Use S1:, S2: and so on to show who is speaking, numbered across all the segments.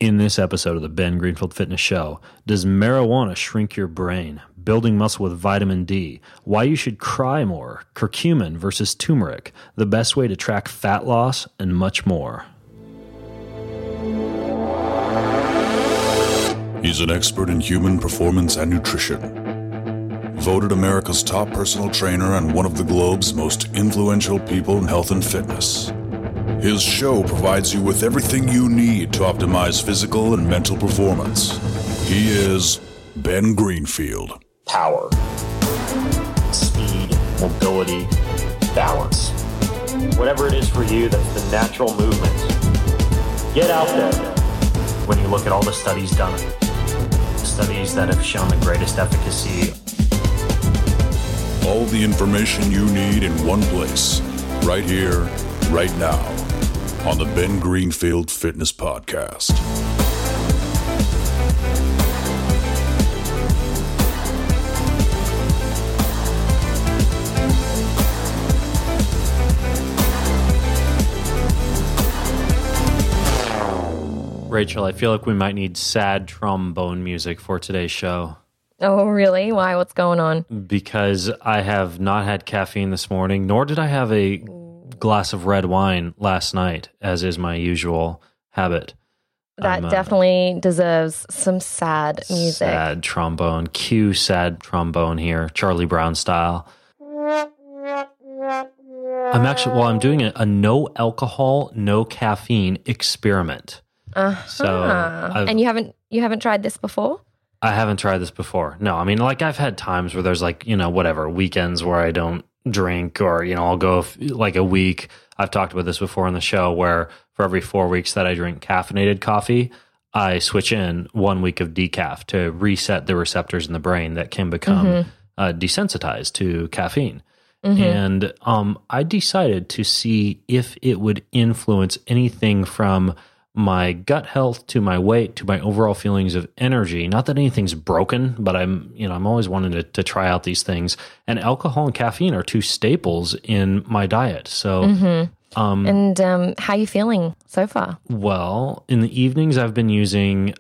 S1: In this episode of the Ben Greenfield Fitness Show, does marijuana shrink your brain? Building muscle with vitamin D. Why you should cry more. Curcumin versus turmeric. The best way to track fat loss, and much more.
S2: He's an expert in human performance and nutrition. Voted America's top personal trainer and one of the globe's most influential people in health and fitness. His show provides you with everything you need to optimize physical and mental performance. He is Ben Greenfield.
S3: Power, speed, mobility, balance. Whatever it is for you, that's the natural movement. Get out there. When you look at all the studies done, the studies that have shown the greatest efficacy.
S2: All the information you need in one place, right here, right now, on the Ben Greenfield Fitness Podcast.
S1: Rachel, I feel like we might need sad trombone music for today's show.
S4: Oh, really? Why? What's going on?
S1: Because I have not had caffeine this morning, nor did I have a glass of red wine last night, as is my usual habit.
S4: That definitely deserves some sad music.
S1: Sad trombone. Cue sad trombone here, Charlie Brown style. I'm doing a no alcohol, no caffeine experiment.
S4: And you haven't tried this before?
S1: I haven't tried this before. No, I mean, like I've had times where there's like, weekends where I don't drink, or, I'll go like a week. I've talked about this before on the show, where for every 4 weeks that I drink caffeinated coffee, I switch in 1 week of decaf to reset the receptors in the brain that can become desensitized to caffeine. And I decided to see if it would influence anything from my gut health to my weight to my overall feelings of energy. Not that anything's broken, but I'm always wanting to try out these things. And alcohol and caffeine are two staples in my diet. So,
S4: and how are you feeling so far?
S1: Well, in the evenings, I've been using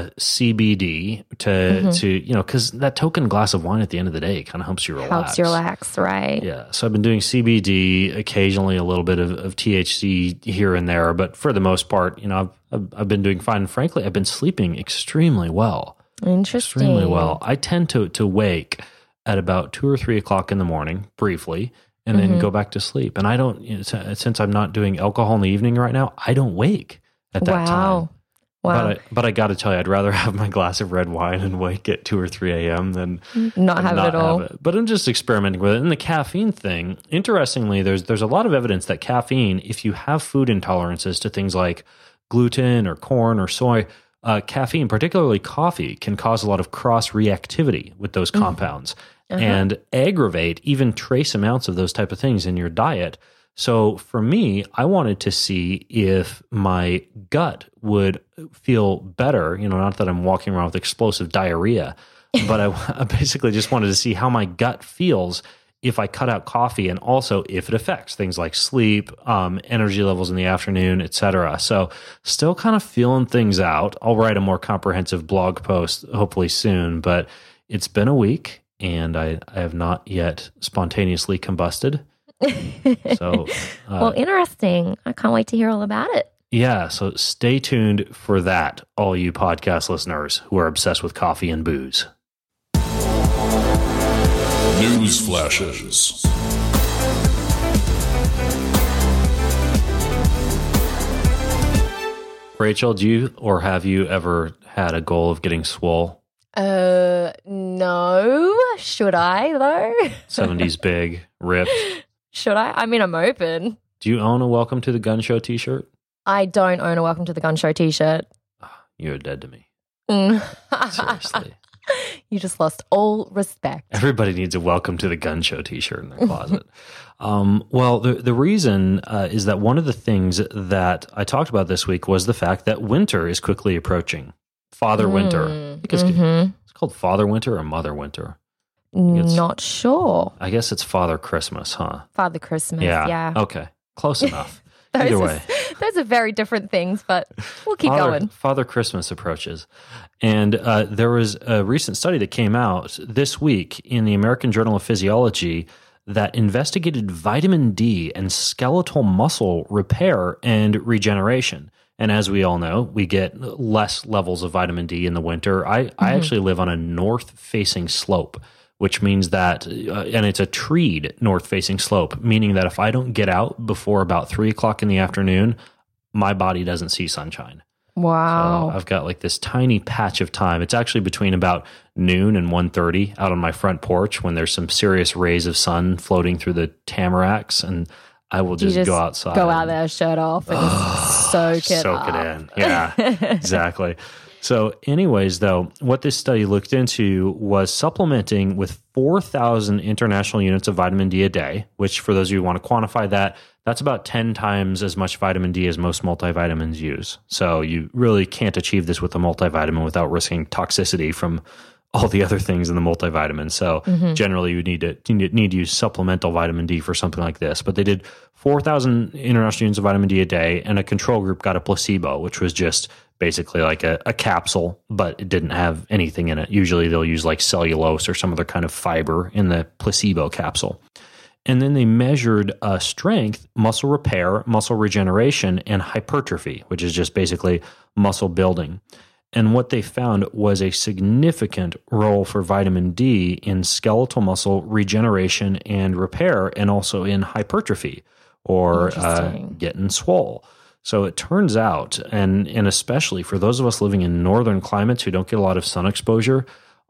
S1: CBD to because that token glass of wine at the end of the day kind of helps you relax.
S4: Helps you relax, right?
S1: Yeah. So I've been doing CBD, occasionally a little bit of THC here and there, but for the most part, I've been doing fine. And frankly, I've been sleeping extremely well.
S4: Interesting.
S1: Extremely well. I tend to wake at about 2 or 3 o'clock in the morning, briefly, and then go back to sleep. And I don't, since I'm not doing alcohol in the evening right now, I don't wake at that time.
S4: Wow.
S1: But I got to tell you, I'd rather have my glass of red wine and wake at 2 or 3 a.m. than
S4: not have it at all.
S1: But I'm just experimenting with it. And the caffeine thing, interestingly, there's a lot of evidence that caffeine, if you have food intolerances to things like gluten or corn or soy, caffeine, particularly coffee, can cause a lot of cross-reactivity with those compounds and aggravate even trace amounts of those type of things in your diet. So for me, I wanted to see if my gut would feel better, not that I'm walking around with explosive diarrhea, but I basically just wanted to see how my gut feels if I cut out coffee, and also if it affects things like sleep, energy levels in the afternoon, etc. So still kind of feeling things out. I'll write a more comprehensive blog post hopefully soon, but it's been a week and I have not yet spontaneously combusted. So,
S4: well, interesting. I can't wait to hear all about it.
S1: Yeah, so stay tuned for that, all you podcast listeners who are obsessed with coffee and booze.
S2: News flashes.
S1: Rachel, do you or have you ever had a goal of getting swole?
S4: No. Should I, though?
S1: 70s big, ripped.
S4: Should I? I mean, I'm open.
S1: Do you own a Welcome to the Gun Show t-shirt?
S4: I don't own a Welcome to the Gun Show t-shirt.
S1: You're dead to me.
S4: Seriously. You just lost all respect.
S1: Everybody needs a Welcome to the Gun Show t-shirt in their closet. Well, the reason is that one of the things that I talked about this week was the fact that winter is quickly approaching. Father Winter. I think it's called Father Winter or Mother Winter.
S4: Not sure.
S1: I guess it's Father Christmas, huh?
S4: Father Christmas, yeah.
S1: Okay, close enough. Either way.
S4: Those are very different things, but we'll keep going.
S1: Father Christmas approaches. And there was a recent study that came out this week in the American Journal of Physiology that investigated vitamin D and skeletal muscle repair and regeneration. And as we all know, we get less levels of vitamin D in the winter. I actually live on a north-facing slope, which means that, and it's a treed north-facing slope, meaning that if I don't get out before about 3 o'clock in the afternoon, my body doesn't see sunshine.
S4: Wow.
S1: So I've got like this tiny patch of time. It's actually between about noon and 1:30 out on my front porch when there's some serious rays of sun floating through the tamaracks, and I will just go outside.
S4: Go out there, shirt off, and soak it
S1: in. Yeah, exactly. So anyways, though, what this study looked into was supplementing with 4,000 international units of vitamin D a day, which for those of you who want to quantify that, that's about 10 times as much vitamin D as most multivitamins use. So you really can't achieve this with a multivitamin without risking toxicity from all the other things in the multivitamin. So generally you need to use supplemental vitamin D for something like this. But they did 4,000 international units of vitamin D a day, and a control group got a placebo, which was just basically like a capsule, but it didn't have anything in it. Usually they'll use like cellulose or some other kind of fiber in the placebo capsule. And then they measured strength, muscle repair, muscle regeneration, and hypertrophy, which is just basically muscle building. And what they found was a significant role for vitamin D in skeletal muscle regeneration and repair, and also in hypertrophy or getting swole. So it turns out, and especially for those of us living in northern climates who don't get a lot of sun exposure,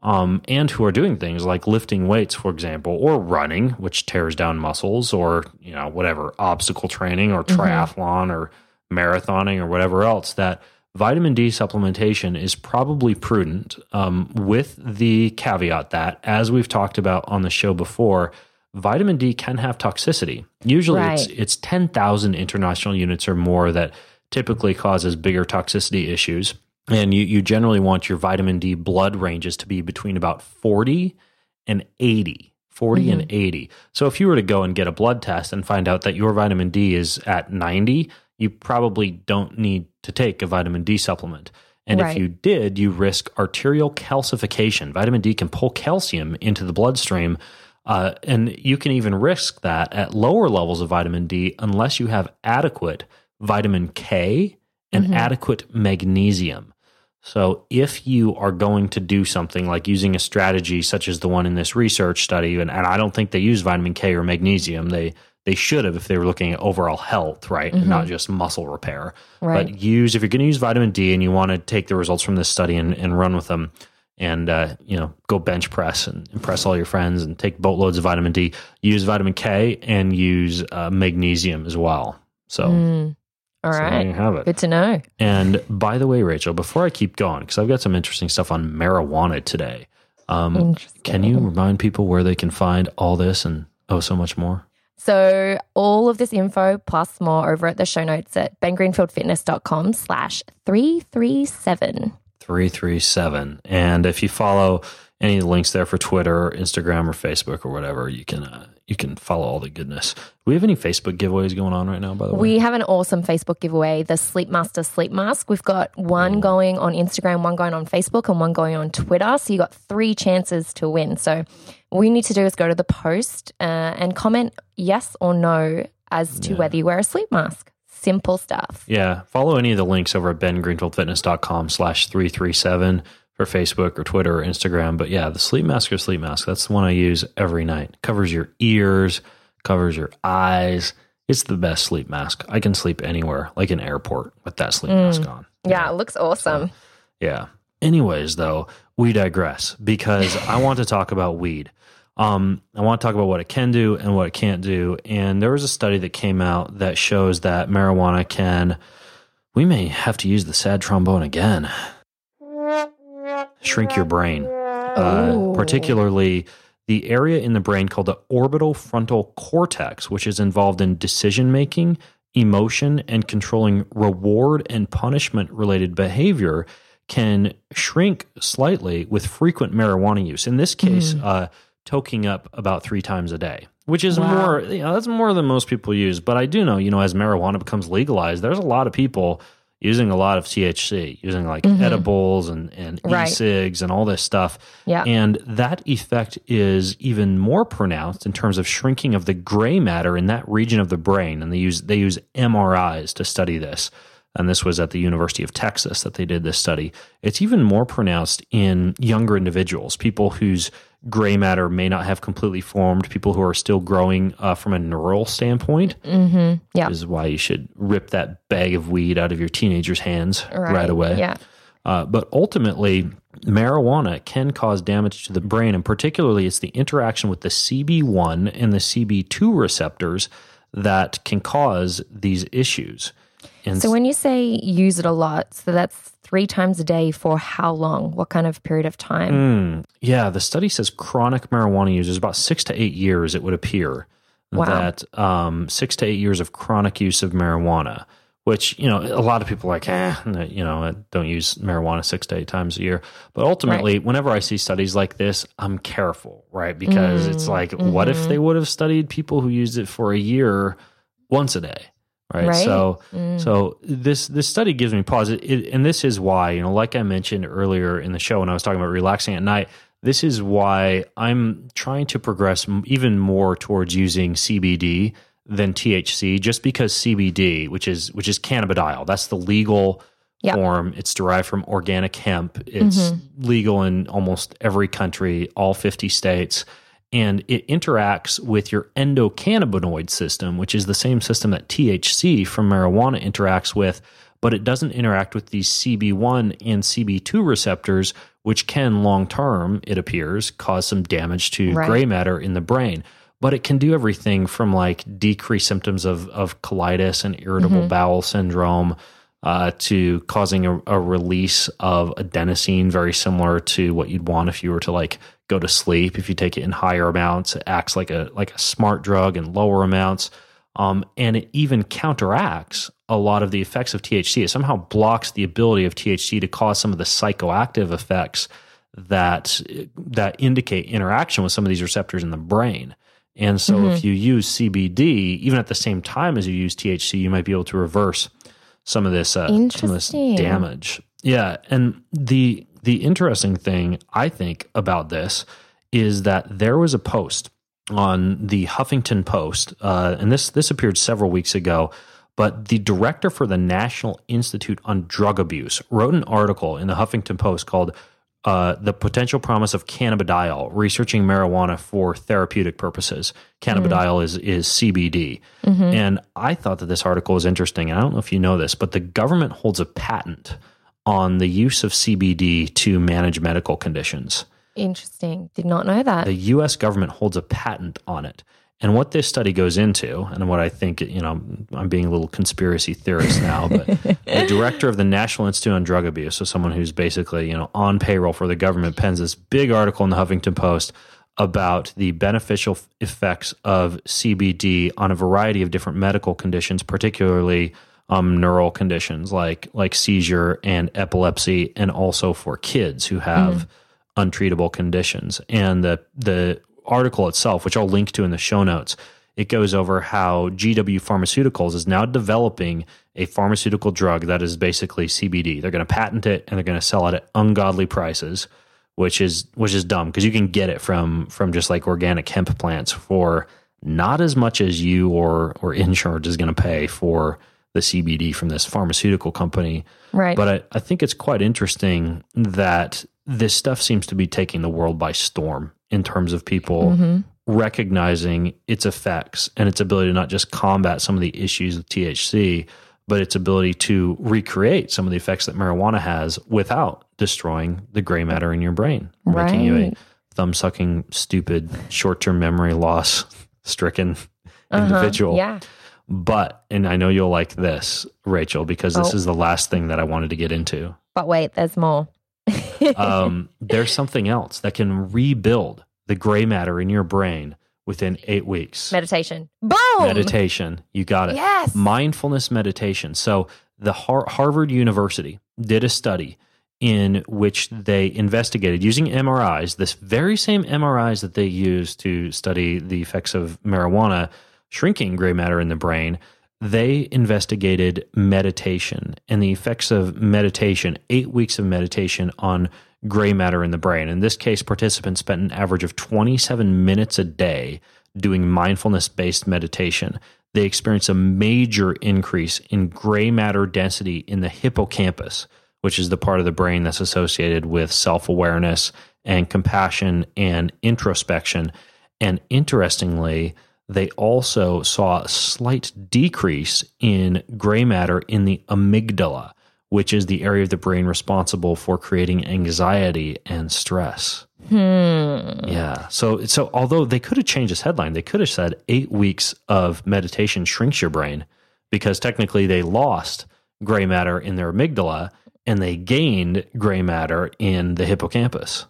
S1: and who are doing things like lifting weights, for example, or running, which tears down muscles, or whatever, obstacle training or triathlon or marathoning or whatever else, that vitamin D supplementation is probably prudent, with the caveat that, as we've talked about on the show before, vitamin D can have toxicity. Usually it's 10,000 international units or more that typically causes bigger toxicity issues. And you generally want your vitamin D blood ranges to be between about 40 and 80. 40 and 80. So if you were to go and get a blood test and find out that your vitamin D is at 90, you probably don't need to take a vitamin D supplement. And if you did, you risk arterial calcification. Vitamin D can pull calcium into the bloodstream, and you can even risk that at lower levels of vitamin D unless you have adequate vitamin K and adequate magnesium. So if you are going to do something like using a strategy such as the one in this research study, and I don't think they use vitamin K or magnesium, they should have if they were looking at overall health, right, and not just muscle repair. Right. But if you're going to use vitamin D and you want to take the results from this study and run with them, and go bench press and impress all your friends and take boatloads of vitamin D, use vitamin K and use magnesium as well. So.
S4: All right.
S1: There you have it.
S4: Good to know.
S1: And by the way, Rachel, before I keep going, because I've got some interesting stuff on marijuana today, can you remind people where they can find all this and so much more?
S4: So all of this info plus more over at the show notes at bengreenfieldfitness.com/337.
S1: 337. And if you follow any of the links there for Twitter or Instagram or Facebook or whatever, you can follow all the goodness. Do we have any Facebook giveaways going on right now, by the way?
S4: We have an awesome Facebook giveaway, the Sleepmaster Sleep Mask. We've got one going on Instagram, one going on Facebook, and one going on Twitter. So you got 3 chances to win. So all you need to do is go to the post and comment yes or no as to whether you wear a sleep mask. Simple stuff.
S1: Yeah. Follow any of the links over at bengreenfieldfitness.com/337 for Facebook or Twitter or Instagram. But yeah, the sleep mask, that's the one I use every night. Covers your ears, covers your eyes. It's the best sleep mask. I can sleep anywhere, like an airport, with that sleep mask on.
S4: Yeah, it looks awesome.
S1: So, yeah. Anyways, though, we digress because I want to talk about weed. I want to talk about what it can do and what it can't do. And there was a study that came out that shows that marijuana we may have to use the sad trombone again, shrink your brain, particularly the area in the brain called the orbital frontal cortex, which is involved in decision-making, emotion, and controlling reward and punishment-related behavior, can shrink slightly with frequent marijuana use. In this case, toking up about 3 times a day. which is
S4: Wow.
S1: more, that's more than most people use. But I do know, as marijuana becomes legalized, there's a lot of people using a lot of THC, using like edibles and
S4: Right.
S1: e-cigs and all this stuff.
S4: Yeah.
S1: And that effect is even more pronounced in terms of shrinking of the gray matter in that region of the brain. And they use MRIs to study this. And this was at the University of Texas that they did this study. It's even more pronounced in younger individuals, people whose gray matter may not have completely formed, people who are still growing from a neural standpoint.
S4: Yeah.
S1: Which is why you should rip that bag of weed out of your teenager's hands right away.
S4: Yeah.
S1: But ultimately, marijuana can cause damage to the brain, and particularly it's the interaction with the CB1 and the CB2 receptors that can cause these issues. And
S4: So when you say use it a lot, so that's 3 times a day for how long? What kind of period of time?
S1: yeah, the study says chronic marijuana users, about 6 to 8 years, it would appear,
S4: Wow.
S1: that 6 to 8 years of chronic use of marijuana, which, a lot of people are like, I don't use marijuana 6 to 8 times a year. But ultimately, whenever I see studies like this, I'm careful, right? Because it's like, what if they would have studied people who used it for a year once a day? Right.
S4: Right.
S1: So this study gives me pause. And this is why, like I mentioned earlier in the show when I was talking about relaxing at night, this is why I'm trying to progress even more towards using CBD than THC, just because CBD, which is cannabidiol, that's the legal form. It's derived from organic hemp. It's legal in almost every country, all 50 states. And it interacts with your endocannabinoid system, which is the same system that THC from marijuana interacts with, but it doesn't interact with these CB1 and CB2 receptors, which can long-term, it appears, cause some damage to gray matter in the brain. But it can do everything from like decrease symptoms of colitis and irritable bowel syndrome to causing a release of adenosine, very similar to what you'd want if you were to like go to sleep. If you take it in higher amounts, it acts like a smart drug in lower amounts. And it even counteracts a lot of the effects of THC. It somehow blocks the ability of THC to cause some of the psychoactive effects that indicate interaction with some of these receptors in the brain. And so if you use CBD, even at the same time as you use THC, you might be able to reverse some of this damage. Yeah. And the interesting thing I think about this is that there was a post on the Huffington Post, and this appeared several weeks ago, but the director for the National Institute on Drug Abuse wrote an article in the Huffington Post called The Potential Promise of Cannabidiol, Researching Marijuana for Therapeutic Purposes. Cannabidiol is CBD. And I thought that this article was interesting, and I don't know if you know this, but the government holds a patent on the use of CBD to manage medical conditions.
S4: Interesting. Did not know that.
S1: The U.S. government holds a patent on it. And what this study goes into, and what I think, I'm being a little conspiracy theorist now, but the director of the National Institute on Drug Abuse, so someone who's basically, on payroll for the government, pens this big article in the Huffington Post about the beneficial effects of CBD on a variety of different medical conditions, particularly neural conditions like seizure and epilepsy, and also for kids who have untreatable conditions. And the article itself, which I'll link to in the show notes, it goes over how GW Pharmaceuticals is now developing a pharmaceutical drug that is basically CBD. They're going to patent it and they're going to sell it at ungodly prices, which is dumb because you can get it from just like organic hemp plants for not as much as you or insurance is going to pay for the CBD from this pharmaceutical company.
S4: Right.
S1: But I think it's quite interesting that this stuff seems to be taking the world by storm in terms of people recognizing its effects and its ability to not just combat some of the issues with THC, but its ability to recreate some of the effects that marijuana has without destroying the gray matter in your brain, making you a thumb-sucking, stupid, short-term memory loss stricken individual.
S4: Yeah.
S1: But, and I know you'll like this, Rachel, because this is the last thing that I wanted to get into.
S4: But wait, there's more.
S1: There's something else that can rebuild the gray matter in your brain within 8 weeks.
S4: Meditation. Boom!
S1: Meditation. You got it.
S4: Yes.
S1: Mindfulness meditation. So the Harvard University did a study in which they investigated using MRIs, this very same MRIs that they use to study the effects of marijuana shrinking gray matter in the brain. They investigated meditation and the effects of meditation, 8 weeks of meditation on gray matter in the brain. In this case, participants spent an average of 27 minutes a day doing mindfulness-based meditation. They experienced a major increase in gray matter density in the hippocampus, which is the part of the brain that's associated with self-awareness and compassion and introspection. And interestingly, they also saw a slight decrease in gray matter in the amygdala, which is the area of the brain responsible for creating anxiety and stress. Yeah. So although they could have changed this headline, they could have said 8 weeks of meditation shrinks your brain, because technically they lost gray matter in their amygdala and they gained gray matter in the hippocampus.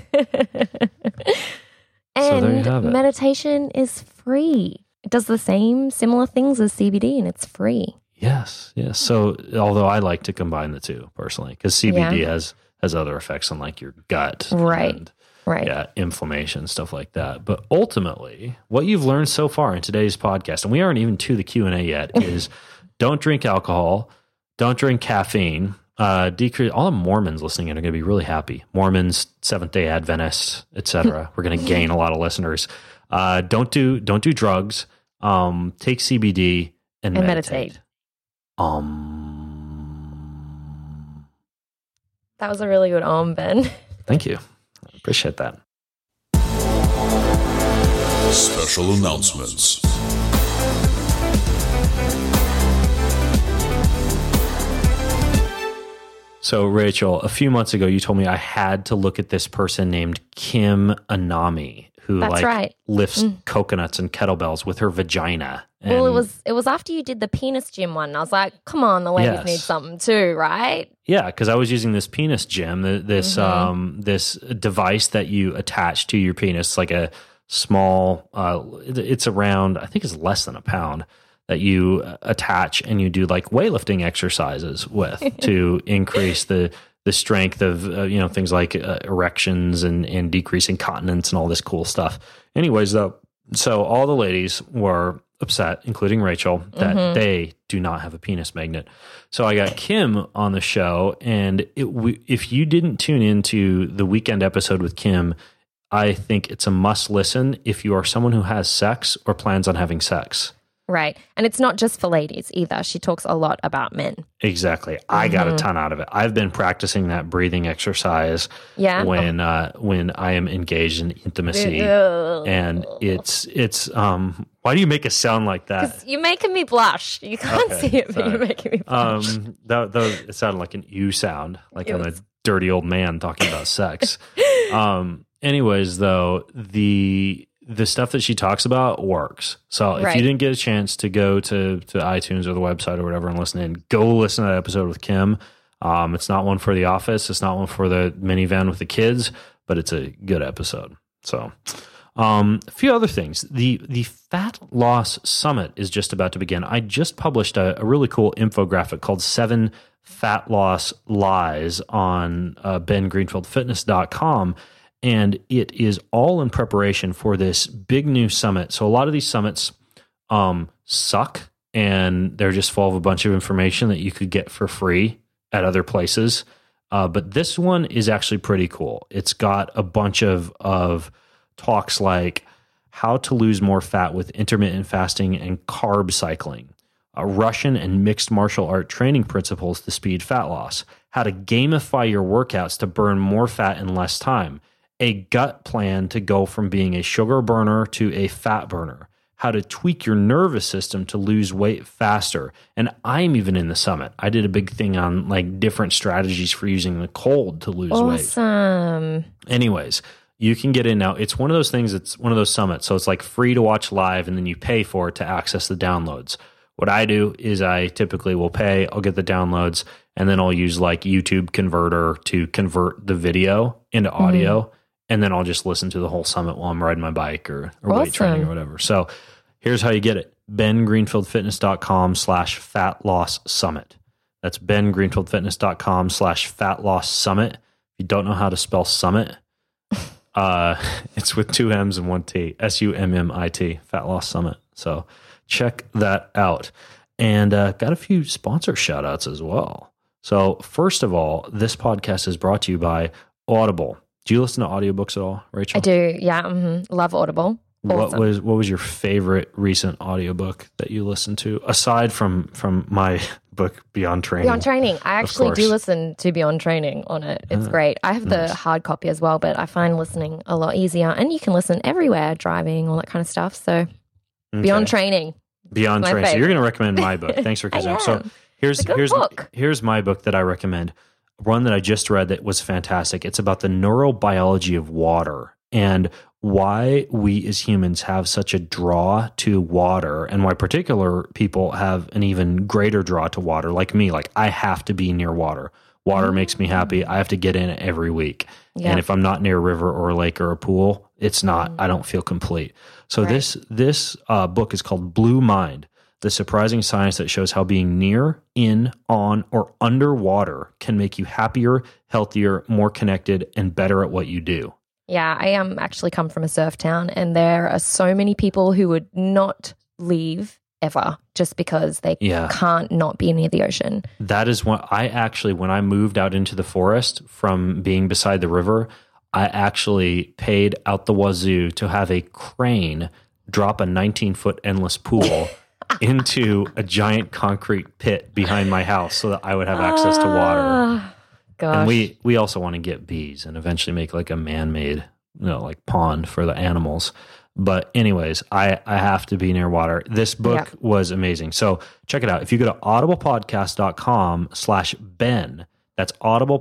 S1: So there you have it.
S4: Meditation is free. It does the similar things as CBD, and it's free.
S1: Yes. So although I like to combine the two personally, because CBD has other effects on like your gut.
S4: Right.
S1: Yeah, inflammation, stuff like that. But ultimately, what you've learned so far in today's podcast, and we aren't even to the Q&A yet, is don't drink alcohol, don't drink caffeine, decrease. All the Mormons listening in are going to be really happy. Mormons, Seventh-day Adventists, etc. We're going to gain a lot of listeners. Don't do drugs. Take CBD and meditate.
S4: That was a really good Ben.
S1: Thank you. I appreciate that.
S2: Special announcements.
S1: So, Rachel, a few months ago, you told me I had to look at this person named Kim Anami, who lifts coconuts and kettlebells with her vagina. And
S4: well, it was after you did the penis gym one. I was like, come on, the ladies need something too, right?
S1: Yeah, because I was using this penis gym, this device that you attach to your penis, like a small, it's around, I think it's less than a pound, that you attach and you do like weightlifting exercises with to increase the strength of, things like erections and decrease incontinence and all this cool stuff. Anyways, though, so all the ladies were upset, including Rachel, that they do not have a penis magnet. So I got Kim on the show, and if you didn't tune into the weekend episode with Kim, I think it's a must listen if you are someone who has sex or plans on having sex.
S4: Right. And it's not just for ladies either. She talks a lot about men.
S1: Exactly. I got a ton out of it. I've been practicing that breathing exercise when I am engaged in intimacy. And it's why do you make a sound like that?
S4: 'Cause you're making me blush. You can't see it, but you're making me blush.
S1: It sounded like an ew sound, like I'm a dirty old man talking about sex. Anyways, though, the stuff that she talks about works. So if you didn't get a chance to go to iTunes or the website or whatever and listen in, go listen to that episode with Kim. It's not one for the office. It's not one for the minivan with the kids, but it's a good episode. So a few other things. The Fat Loss Summit is just about to begin. I just published a really cool infographic called 7 Fat Loss Lies on bengreenfieldfitness.com. And it is all in preparation for this big new summit. So a lot of these summits suck, and they're just full of a bunch of information that you could get for free at other places. But this one is actually pretty cool. It's got a bunch of talks like how to lose more fat with intermittent fasting and carb cycling, Russian and mixed martial art training principles to speed fat loss, how to gamify your workouts to burn more fat in less time, a gut plan to go from being a sugar burner to a fat burner, how to tweak your nervous system to lose weight faster. And I'm even in the summit. I did a big thing on like different strategies for using the cold to lose weight.
S4: Awesome.
S1: Anyways, you can get in now. It's one of those things. It's one of those summits. So it's like free to watch live, and then you pay for it to access the downloads. What I do is I typically will pay, I'll get the downloads, and then I'll use like YouTube Converter to convert the video into audio. And then I'll just listen to the whole summit while I'm riding my bike or weight training or whatever. So here's how you get it. bengreenfieldfitness.com/fat loss summit. That's bengreenfieldfitness.com/fat loss summit. If you don't know how to spell summit, it's with 2 M's and 1 T, SUMMIT, Fat Loss Summit. So check that out. And got a few sponsor shout outs as well. So first of all, this podcast is brought to you by Audible. Do you listen to audiobooks at all, Rachel?
S4: I do. Yeah. Mm-hmm. Love Audible. Awesome.
S1: What was your favorite recent audiobook that you listened to, aside from my book Beyond Training?
S4: Beyond Training. I actually do listen to Beyond Training on it. It's great. I have the hard copy as well, but I find listening a lot easier. And you can listen everywhere, driving, all that kind of stuff. So Beyond Training.
S1: Beyond Training. So you're going to recommend my book. Thanks for considering. So here's my book that I recommend. One that I just read that was fantastic. It's about the neurobiology of water and why we as humans have such a draw to water, and why particular people have an even greater draw to water, like me. Like, I have to be near water. Water makes me happy. I have to get in it every week. Yeah. And if I'm not near a river or a lake or a pool, it's not, I don't feel complete. So this book is called Blue Mind, the surprising science that shows how being near, in, on, or under water can make you happier, healthier, more connected, and better at what you do.
S4: Yeah, I actually come from a surf town, and there are so many people who would not leave ever just because they can't not be near the ocean.
S1: That is when I moved out into the forest from being beside the river, I actually paid out the wazoo to have a crane drop a 19-foot endless pool into a giant concrete pit behind my house so that I would have access to water.
S4: Gosh.
S1: And we also want to get bees and eventually make like a man-made, like pond for the animals. But anyways, I have to be near water. This book was amazing. So check it out. If you go to audiblepodcast.com/Ben, that's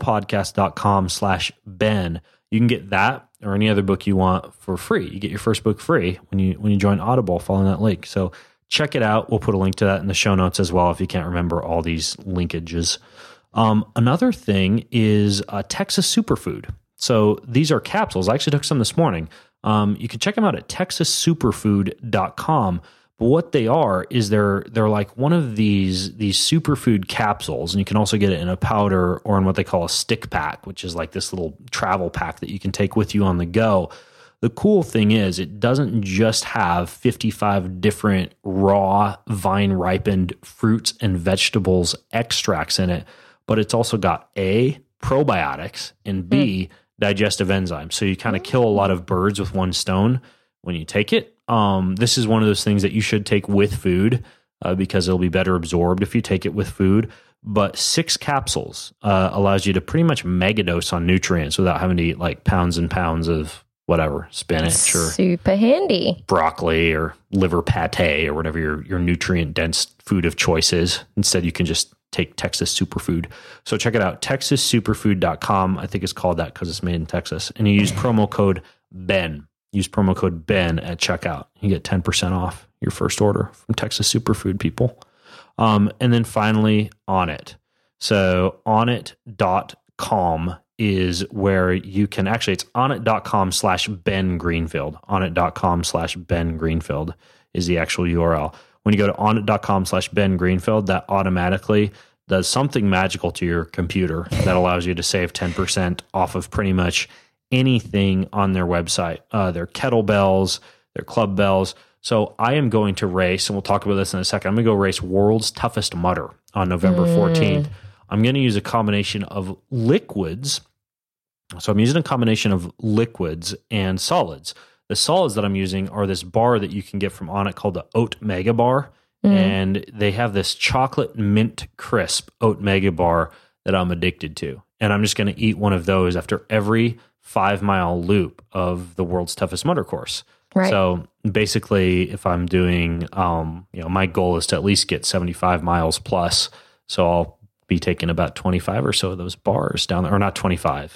S1: audiblepodcast.com/Ben, you can get that or any other book you want for free. You get your first book free when you join Audible following that link. So check it out. We'll put a link to that in the show notes as well if you can't remember all these linkages. Another thing is Texas Superfood. So these are capsules. I actually took some this morning. You can check them out at texassuperfood.com. But what they are is they're like one of these superfood capsules, and you can also get it in a powder or in what they call a stick pack, which is like this little travel pack that you can take with you on the go. The cool thing is it doesn't just have 55 different raw vine-ripened fruits and vegetables extracts in it, but it's also got A, probiotics, and B, digestive enzymes. So you kind of kill a lot of birds with one stone when you take it. This is one of those things that you should take with food because it'll be better absorbed if you take it with food. But 6 capsules allows you to pretty much megadose on nutrients without having to eat like pounds and pounds of whatever, spinach or
S4: super handy
S1: broccoli or liver pate or whatever your nutrient-dense food of choice is. Instead, you can just take Texas Superfood. So check it out, texassuperfood.com. I think it's called that because it's made in Texas. And you use promo code BEN. Use promo code BEN at checkout. You get 10% off your first order from Texas Superfood, people. And then finally, Onnit. So Onnit.com is where you can actually, it's onnit.com/Ben Greenfield. Onnit.com/Ben Greenfield is the actual URL. When you go to onnit.com/Ben Greenfield, that automatically does something magical to your computer that allows you to save 10% off of pretty much anything on their website. Their kettlebells, their club bells. So I am going to race, and we'll talk about this in a second. I'm going to go race World's Toughest Mudder on November 14th. I'm going to use a combination of liquids. So I'm using a combination of liquids and solids. The solids that I'm using are this bar that you can get from Onnit called the Oat Mega Bar. And they have this chocolate mint crisp Oat Mega Bar that I'm addicted to. And I'm just going to eat one of those after every 5-mile loop of the World's Toughest Mudder course.
S4: Right.
S1: So basically, if I'm doing, my goal is to at least get 75 miles plus. So I'll be taking about 25 or so of those bars down there, or not 25,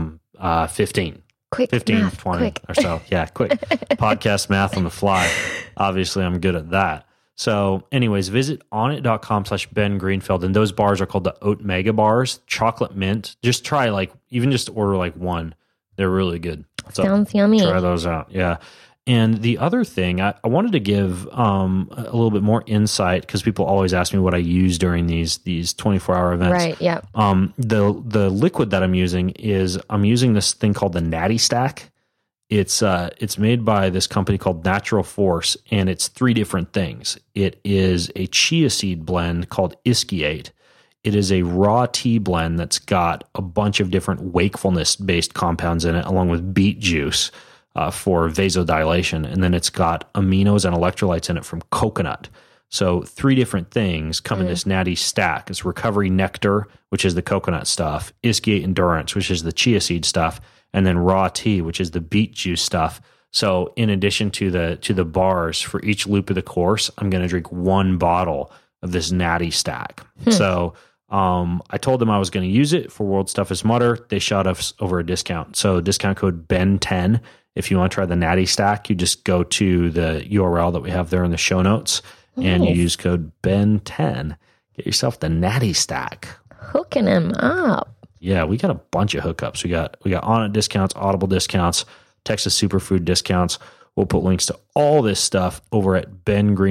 S1: 15.
S4: Quick
S1: 15,
S4: math,
S1: 20
S4: quick.
S1: or so. Yeah, quick. Podcast math on the fly. Obviously, I'm good at that. So anyways, visit onnit.com/Ben Greenfield. And those bars are called the Oat Mega Bars, chocolate mint. Just try just order like one. They're really good. So
S4: sounds yummy.
S1: Try those out. Yeah. And the other thing, I wanted to give a little bit more insight because people always ask me what I use during these 24-hour events.
S4: Right, yeah.
S1: The liquid that I'm using this thing called the Natty Stack. It's made by this company called Natural Force, and it's 3 different things. It is a chia seed blend called Ischiate. It is a raw tea blend that's got a bunch of different wakefulness-based compounds in it, along with beet juice for vasodilation. And then it's got aminos and electrolytes in it from coconut. So 3 different things come in this Natty Stack. It's Recovery Nectar, which is the coconut stuff, Ischiate Endurance, which is the chia seed stuff, and then raw tea, which is the beet juice stuff. So in addition to the bars for each loop of the course, I'm going to drink 1 bottle of this Natty Stack. So I told them I was going to use it for World's Toughest Mudder. They shot us over a discount. So discount code BEN10. If you want to try the Natty Stack, you just go to the URL that we have there in the show notes and you use code BEN10. Get yourself the Natty Stack.
S4: Hooking him up.
S1: Yeah, we got a bunch of hookups. We got Onnit discounts, Audible discounts, Texas Superfood discounts. We'll put links to all this stuff over at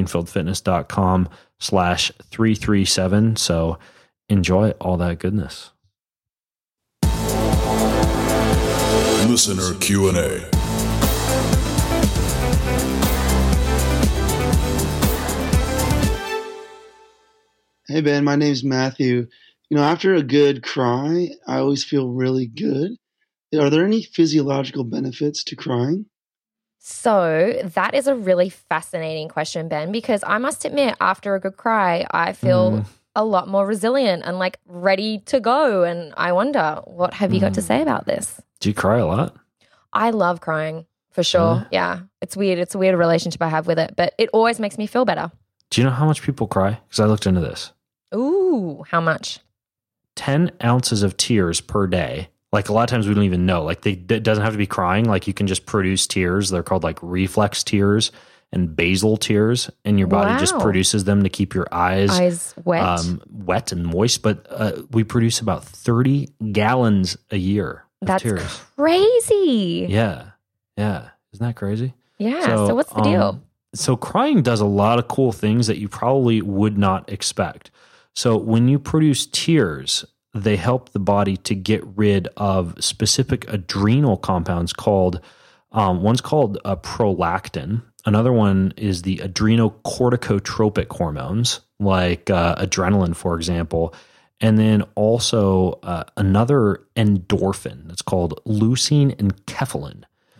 S1: bengreenfieldfitness.com/337. So enjoy all that goodness.
S2: Listener Q&A.
S5: Hey Ben, my name's Matthew. After a good cry, I always feel really good. Are there any physiological benefits to crying?
S4: So that is a really fascinating question, Ben, because I must admit, after a good cry, I feel a lot more resilient and like ready to go. And I wonder, what have you got to say about this?
S1: Do you cry a lot?
S4: I love crying, for sure. Yeah. It's weird. It's a weird relationship I have with it, but it always makes me feel better.
S1: Do you know how much people cry? Because I looked into this.
S4: Ooh, how much?
S1: 10 ounces of tears per day. Like a lot of times we don't even know. Like it doesn't have to be crying. Like you can just produce tears. They're called like reflex tears and basal tears, and your body just produces them to keep your eyes
S4: wet,
S1: wet and moist. But we produce about 30 gallons a year of
S4: That's
S1: tears.
S4: Crazy.
S1: Yeah. Isn't that crazy?
S4: Yeah. So what's the deal?
S1: So crying does a lot of cool things that you probably would not expect. So when you produce tears, they help the body to get rid of specific adrenal compounds called, one's called prolactin. Another one is the adrenocorticotropic hormones, like adrenaline, for example. And then also another endorphin that's called leucine and kephalin.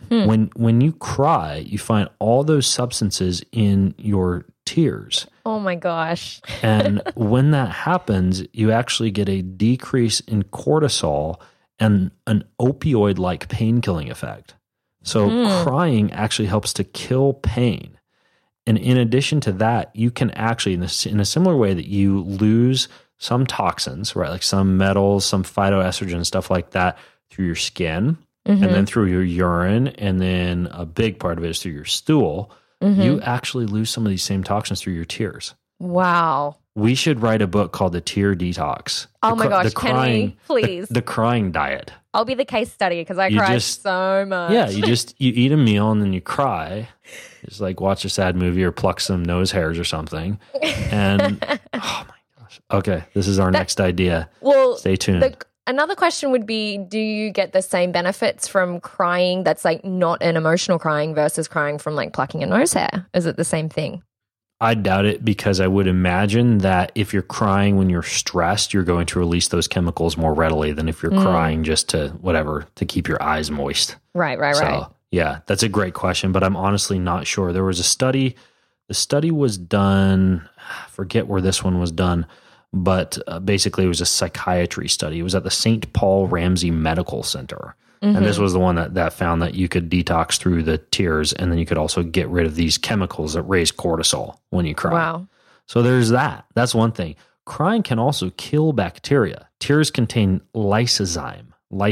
S1: When you cry, you find all those substances in your tears.
S4: Oh my gosh.
S1: And when that happens, you actually get a decrease in cortisol and an opioid-like pain-killing effect. So crying actually helps to kill pain. And in addition to that, you can actually, in a similar way that you lose some toxins, right, like some metals, some phytoestrogen, stuff like that through your skin, and then through your urine, and then a big part of it is through your stool, you actually lose some of these same toxins through your tears.
S4: Wow.
S1: We should write a book called The Tear Detox.
S4: Oh my gosh, can we? Please.
S1: The crying diet.
S4: I'll be the case study because I cry so much.
S1: Yeah, you eat a meal and then you cry. Just like watch a sad movie or pluck some nose hairs or something. And oh my gosh. Okay, this is our next idea. Well, stay tuned.
S4: Another question would be, do you get the same benefits from crying that's like not an emotional crying versus crying from like plucking a nose hair? Is it the same thing?
S1: I doubt it, because I would imagine that if you're crying when you're stressed, you're going to release those chemicals more readily than if you're crying just to keep your eyes moist.
S4: Right.
S1: So, yeah, that's a great question, but I'm honestly not sure. There was a study. The study was done, I forget where this one was done, but basically it was a psychiatry study. It was at the St. Paul Ramsey Medical Center. And this was the one that found that you could detox through the tears, and then you could also get rid of these chemicals that raise cortisol when you cry.
S4: Wow.
S1: So there's that. That's one thing. Crying can also kill bacteria. Tears contain lysozyme.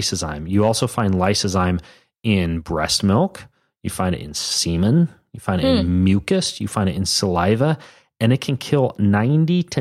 S1: You also find lysozyme in breast milk. You find it in semen. You find it in mucus. You find it in saliva. and it can kill 90 to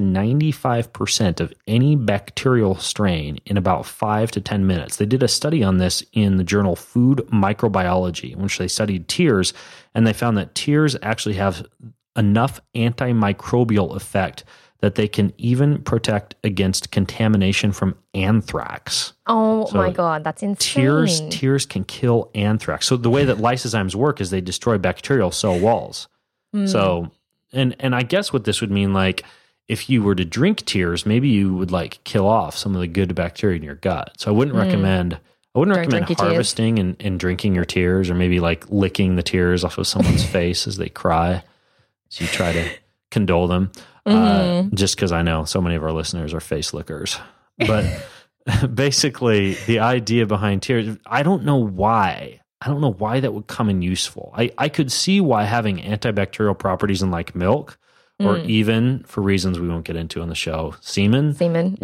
S1: 95% of any bacterial strain in about 5 to 10 minutes. They did a study on this in the journal Food Microbiology, in which they studied tears, and they found that tears actually have enough antimicrobial effect that they can even protect against contamination from anthrax.
S4: Oh my God, that's insane.
S1: Tears can kill anthrax. So the way that lysozymes work is they destroy bacterial cell walls. So, and I guess what this would mean, like, if you were to drink tears, maybe you would like kill off some of the good bacteria in your gut. So I wouldn't recommend harvesting and drinking your tears, or maybe like licking the tears off of someone's face as they cry. So you try to condole them. Just because I know so many of our listeners are face lickers. But basically, the idea behind tears, I don't know why that would come in useful. I could see why having antibacterial properties in like milk, or even for reasons we won't get into on the show, semen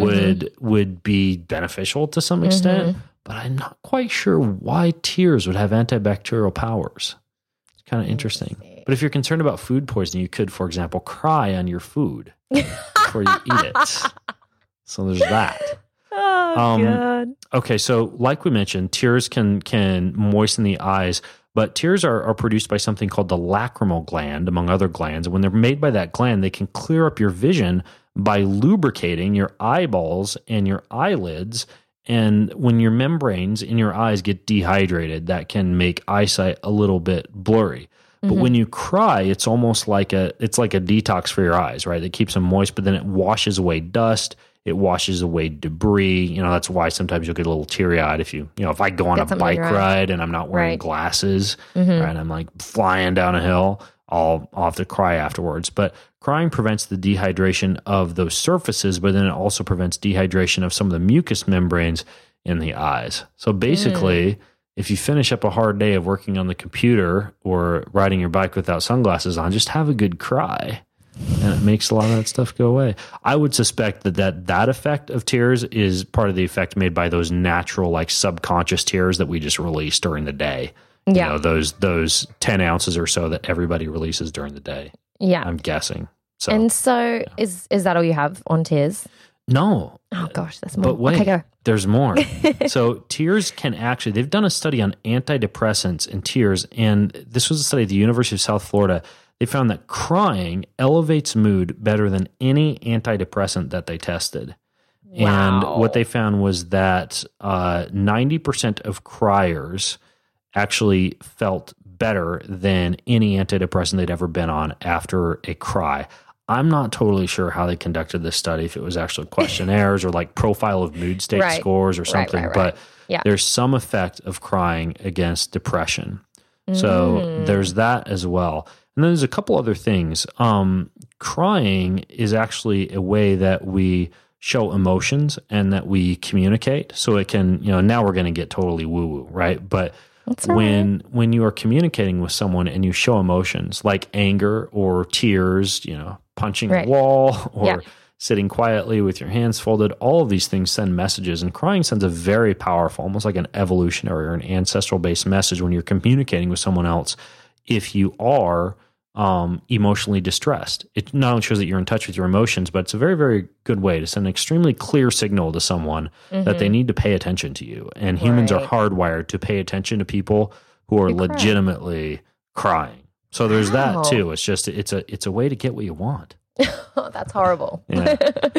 S1: would be beneficial to some extent. But I'm not quite sure why tears would have antibacterial powers. It's kind of interesting. But if you're concerned about food poisoning, you could, for example, cry on your food before you eat it. So there's that.
S4: Oh, God.
S1: Okay, so like we mentioned, tears can moisten the eyes, but tears are produced by something called the lacrimal gland, among other glands. And when they're made by that gland, they can clear up your vision by lubricating your eyeballs and your eyelids. And when your membranes in your eyes get dehydrated, that can make eyesight a little bit blurry. But when you cry, it's almost like a detox for your eyes, right? It keeps them moist, but then it washes away dust. It washes away debris. You know, that's why sometimes you'll get a little teary-eyed if I go on a bike ride and I'm not wearing glasses, right? I'm like flying down a hill, I'll have to cry afterwards. But crying prevents the dehydration of those surfaces, but then it also prevents dehydration of some of the mucous membranes in the eyes. So basically, if you finish up a hard day of working on the computer or riding your bike without sunglasses on, just have a good cry, and it makes a lot of that stuff go away. I would suspect that effect of tears is part of the effect made by those natural, like subconscious tears that we just release during the day.
S4: Yeah.
S1: You know, those 10 ounces or so that everybody releases during the day.
S4: Yeah.
S1: I'm guessing. So,
S4: is that all you have on tears?
S1: No.
S4: Oh gosh, that's more.
S1: But wait,
S4: okay, go.
S1: There's more. So tears can actually, they've done a study on antidepressants and tears, and this was a study at the University of South Florida. They found that crying elevates mood better than any antidepressant that they tested.
S4: Wow.
S1: And what they found was that 90% of criers actually felt better than any antidepressant they'd ever been on after a cry. I'm not totally sure how they conducted this study, if it was actually questionnaires or like profile of mood state scores or something, but there's some effect of crying against depression. So there's that as well. And then there's a couple other things. Crying is actually a way that we show emotions and that we communicate. So it can, now we're going to get totally woo-woo, right? But when you are communicating with someone and you show emotions like anger or tears, punching a wall or sitting quietly with your hands folded, all of these things send messages. And crying sends a very powerful, almost like an evolutionary or an ancestral-based message when you're communicating with someone else. If you are emotionally distressed, it not only shows that you're in touch with your emotions, but it's a very, very good way to send an extremely clear signal to someone that they need to pay attention to you. And humans are hardwired to pay attention to people who are legitimately crying. So there's that too. It's just it's a way to get what you want.
S4: Oh, that's horrible.
S1: Yeah.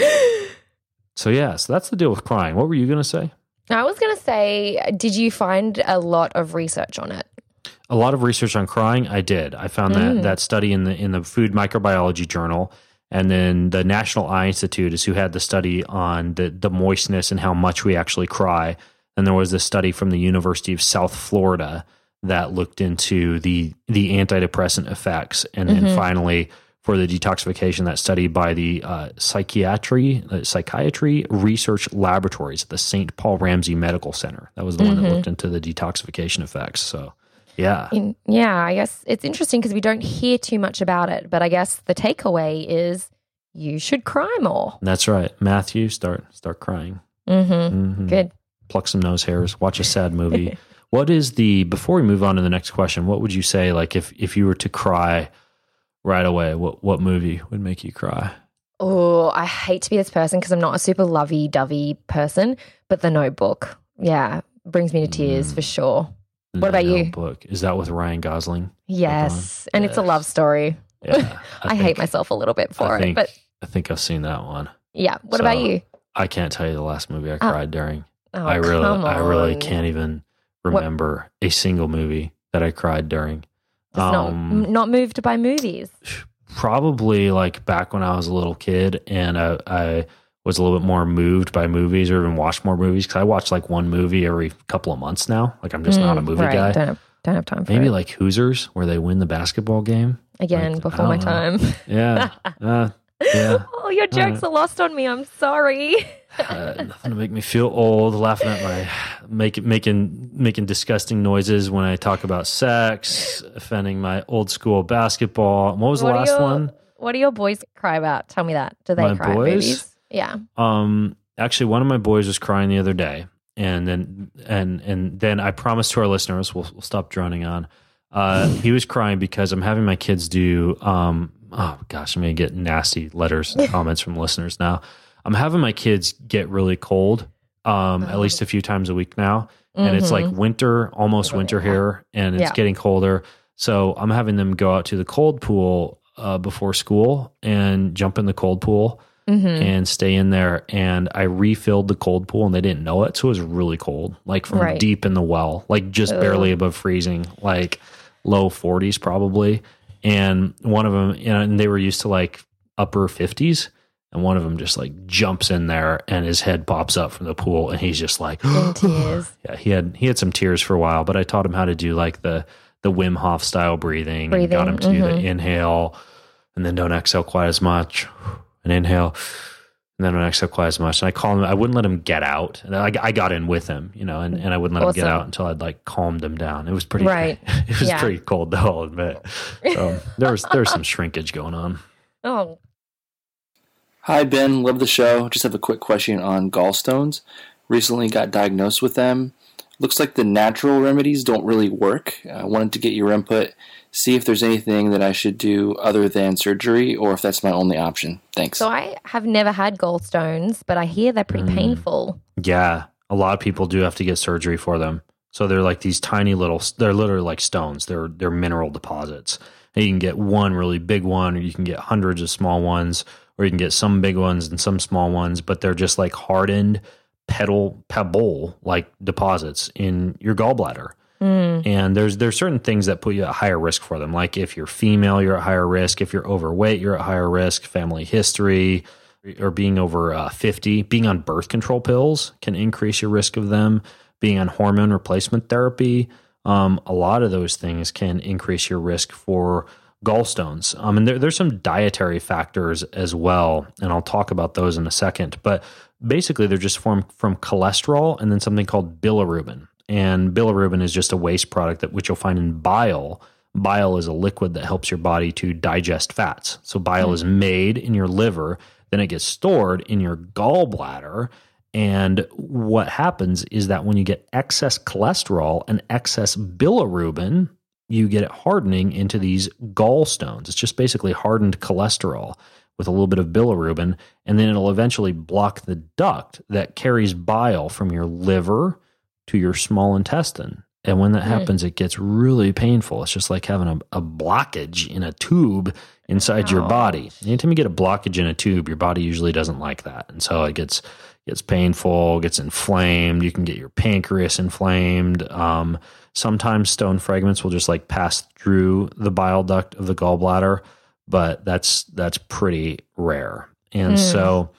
S1: So that's the deal with crying. What were you going to say?
S4: I was going to say, did you find a lot of research on it?
S1: A lot of research on crying, I did. I found that study in the Food Microbiology Journal, and then the National Eye Institute is who had the study on the moistness and how much we actually cry. And there was this study from the University of South Florida that looked into the antidepressant effects. And then finally, for the detoxification, that study by the Psychiatry Research Laboratories at the St. Paul Ramsey Medical Center. That was the one that looked into the detoxification effects. So, I
S4: guess it's interesting because we don't hear too much about it. But I guess the takeaway is you should cry more.
S1: That's right. Matthew, start crying.
S4: Good.
S1: Pluck some nose hairs. Watch a sad movie. Before we move on to the next question, what would you say, like if you were to cry right away, what movie would make you cry?
S4: Oh, I hate to be this person because I'm not a super lovey-dovey person, but The Notebook, yeah, brings me to tears for sure. What about you?
S1: Notebook. Is that with Ryan Gosling?
S4: Yes, and it's a love story.
S1: Yeah,
S4: I hate myself a little bit for it, but
S1: I think I've seen that one.
S4: yeah. What about you?
S1: I can't tell you the last movie I cried during.
S4: Oh,
S1: I really
S4: come on.
S1: can't even remember a single movie that I cried during.
S4: Just not moved by movies.
S1: Probably like back when I was a little kid and I was a little bit more moved by movies or even watched more movies because I watch like one movie every couple of months now. Like I'm just not a movie guy.
S4: Don't have time for
S1: Maybe
S4: it.
S1: like Hoosiers where they win the basketball game.
S4: Again,
S1: Like,
S4: before my time.
S1: Yeah. Yeah.
S4: Oh, your jokes are lost on me. I'm sorry.
S1: Nothing to make me feel old, laughing at my making disgusting noises when I talk about sex, offending my old school basketball. What was the last one?
S4: What do your boys cry about? Tell me that. Do they
S1: My
S4: cry at
S1: boys?
S4: movies? Yeah.
S1: Actually, one of my boys was crying the other day, and then I promised to our listeners, we'll stop droning on. He was crying because I'm having my kids do. Oh gosh, I'm gonna get nasty letters and comments from listeners now. I'm having my kids get really cold, at least a few times a week now, and it's like winter, almost winter here, and it's getting colder. So I'm having them go out to the cold pool before school and jump in the cold pool. And stay in there. And I refilled the cold pool and they didn't know it. So it was really cold, like from deep in the well, like just barely above freezing, like low 40s probably. And one of them, and they were used to like upper 50s. And one of them just like jumps in there and his head pops up from the pool. And he's just like,
S4: in tears.
S1: Yeah, he had some tears for a while, but I taught him how to do like the Wim Hof style breathing. And got him to do the inhale and then don't exhale quite as much. And inhale, and then don't exhale quite as much. And I call him. I wouldn't let him get out. And I got in with him, and I wouldn't let him get out until I'd like calmed him down. It was pretty. It was pretty cold, though, I'll admit. So there was some shrinkage going on.
S4: Oh.
S6: Hi, Ben. Love the show. Just have a quick question on gallstones. Recently got diagnosed with them. Looks like the natural remedies don't really work. I wanted to get your input, see if there's anything that I should do other than surgery or if that's my only option. Thanks.
S4: So I have never had gallstones, but I hear they're pretty painful.
S1: Yeah. A lot of people do have to get surgery for them. So they're like these tiny they're literally like stones. They're mineral deposits. And you can get one really big one, or you can get hundreds of small ones, or you can get some big ones and some small ones, but they're just like hardened pebble like deposits in your gallbladder. And there's certain things that put you at higher risk for them. Like if you're female, you're at higher risk. If you're overweight, you're at higher risk. Family history, or being over 50. Being on birth control pills can increase your risk of them. Being on hormone replacement therapy, a lot of those things can increase your risk for gallstones. And there's some dietary factors as well, and I'll talk about those in a second. But basically, they're just formed from cholesterol and then something called bilirubin. And bilirubin is just a waste product which you'll find in bile. Bile is a liquid that helps your body to digest fats. So bile is made in your liver, then it gets stored in your gallbladder. And what happens is that when you get excess cholesterol and excess bilirubin, you get it hardening into these gallstones. It's just basically hardened cholesterol with a little bit of bilirubin, and then it'll eventually block the duct that carries bile from your liver to your small intestine. And when that happens, it gets really painful. It's just like having a blockage in a tube inside your body. Anytime you get a blockage in a tube, your body usually doesn't like that. And so it gets painful, gets inflamed. You can get your pancreas inflamed. Sometimes stone fragments will just like pass through the bile duct of the gallbladder, but that's pretty rare. And so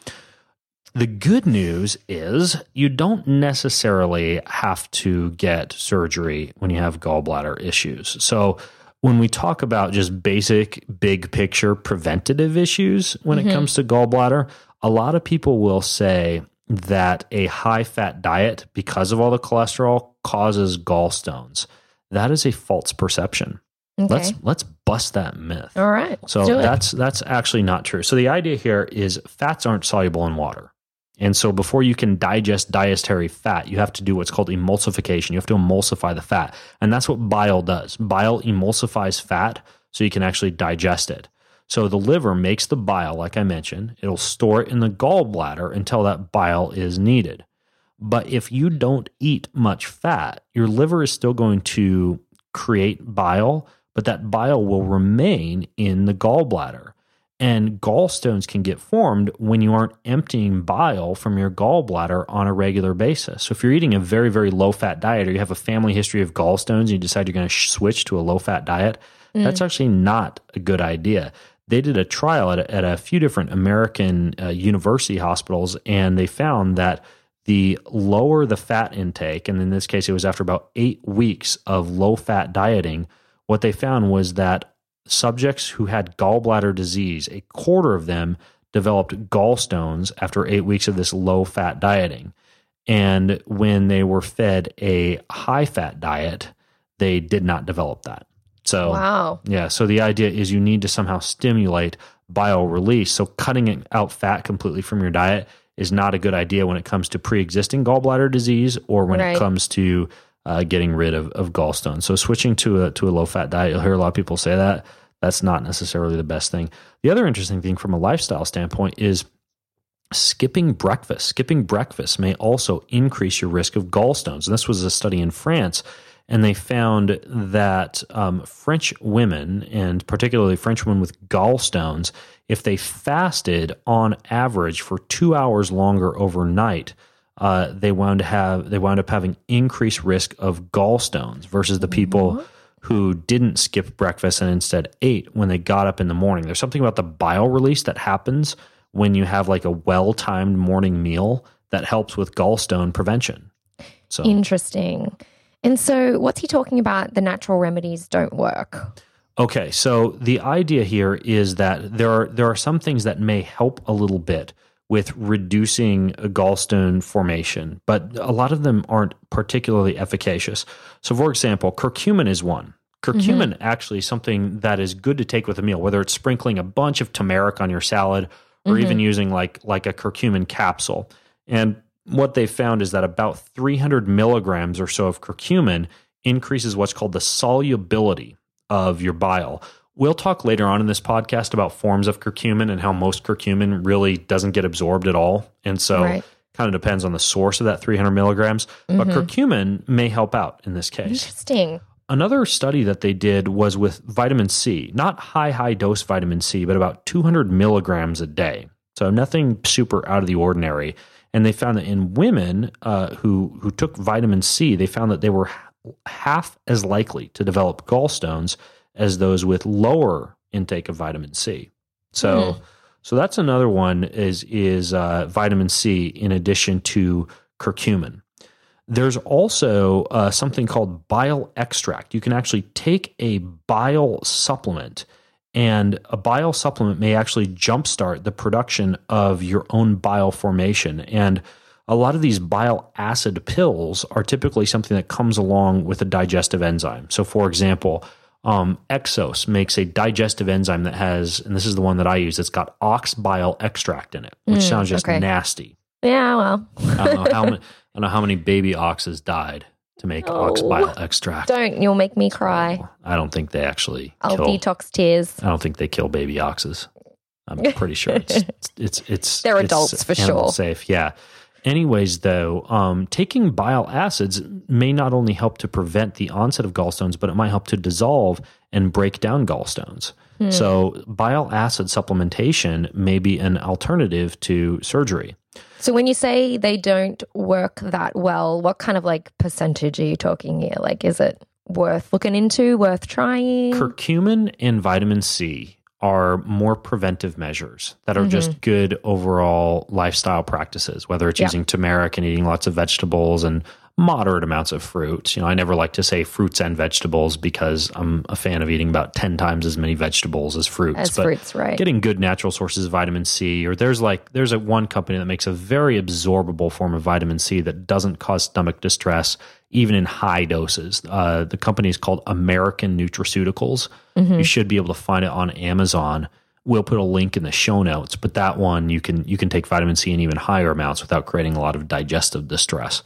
S1: the good news is you don't necessarily have to get surgery when you have gallbladder issues. So when we talk about just basic, big picture preventative issues when it comes to gallbladder, a lot of people will say that a high-fat diet, because of all the cholesterol, causes gallstones. That is a false perception.
S4: Okay.
S1: Let's bust that myth.
S4: All right.
S1: So that's actually not true. So the idea here is fats aren't soluble in water. And so before you can digest dietary fat, you have to do what's called emulsification. You have to emulsify the fat. And that's what bile does. Bile emulsifies fat so you can actually digest it. So the liver makes the bile, like I mentioned. It'll store it in the gallbladder until that bile is needed. But if you don't eat much fat, your liver is still going to create bile, but that bile will remain in the gallbladder. And gallstones can get formed when you aren't emptying bile from your gallbladder on a regular basis. So if you're eating a very, very low-fat diet, or you have a family history of gallstones and you decide you're going to switch to a low-fat diet, that's actually not a good idea. They did a trial at a few different American university hospitals, and they found that the lower the fat intake, and in this case it was after about 8 weeks of low-fat dieting, what they found was that subjects who had gallbladder disease, a quarter of them developed gallstones after 8 weeks of this low-fat dieting. And when they were fed a high-fat diet, they did not develop that. So,
S4: wow.
S1: Yeah, so the idea is you need to somehow stimulate bile release. So cutting out fat completely from your diet is not a good idea when it comes to pre-existing gallbladder disease or when it comes to getting rid of gallstones. So switching to a low-fat diet, you'll hear a lot of people say that. That's not necessarily the best thing. The other interesting thing from a lifestyle standpoint is skipping breakfast. Skipping breakfast may also increase your risk of gallstones. And this was a study in France, and they found that French women, and particularly French women with gallstones, if they fasted on average for 2 hours longer overnight, they wound up having increased risk of gallstones versus the people who didn't skip breakfast and instead ate when they got up in the morning. There's something about the bile release that happens when you have like a well-timed morning meal that helps with gallstone prevention. So
S4: interesting. And so what's he talking about? The natural remedies don't work.
S1: Okay, so the idea here is that there are some things that may help a little bit with reducing a gallstone formation, but a lot of them aren't particularly efficacious. So for example, curcumin is one. Curcumin actually is something that is good to take with a meal, whether it's sprinkling a bunch of turmeric on your salad or even using like a curcumin capsule. And what they found is that about 300 milligrams or so of curcumin increases what's called the solubility of your bile. We'll talk later on in this podcast about forms of curcumin and how most curcumin really doesn't get absorbed at all. And so kind of depends on the source of that 300 milligrams. But curcumin may help out in this case.
S4: Interesting.
S1: Another study that they did was with vitamin C, not high dose vitamin C, but about 200 milligrams a day. So nothing super out of the ordinary. And they found that in women who took vitamin C, they found that they were half as likely to develop gallstones as those with lower intake of vitamin C. So that's another one is vitamin C in addition to curcumin. There's also something called bile extract. You can actually take a bile supplement, and a bile supplement may actually jumpstart the production of your own bile formation. And a lot of these bile acid pills are typically something that comes along with a digestive enzyme. So for example, Exos makes a digestive enzyme that has, and this is the one that I use, it's got ox bile extract in it, which sounds just nasty.
S4: Yeah, well.
S1: I don't know how many baby oxes died to make ox bile extract.
S4: You'll make me cry.
S1: I don't think they actually
S4: I'll detox tears.
S1: I don't think they kill baby oxes. I'm pretty sure it's
S4: they're adults for
S1: animal
S4: sure.
S1: Safe, yeah. Anyways, though, taking bile acids may not only help to prevent the onset of gallstones, but it might help to dissolve and break down gallstones. So bile acid supplementation may be an alternative to surgery.
S4: So when you say they don't work that well, what kind of like percentage are you talking here? Like, is it worth looking into, worth trying?
S1: Curcumin and vitamin C are more preventive measures that are just good overall lifestyle practices, whether it's using turmeric and eating lots of vegetables and moderate amounts of fruit. You know, I never like to say fruits and vegetables because I'm a fan of eating about 10 times as many vegetables as fruits.
S4: Right.
S1: Getting good natural sources of vitamin C, or there's a one company that makes a very absorbable form of vitamin C that doesn't cause stomach distress, even in high doses. The company is called American Nutraceuticals. You should be able to find it on Amazon. We'll put a link in the show notes, but that one you can take vitamin C in even higher amounts without creating a lot of digestive distress.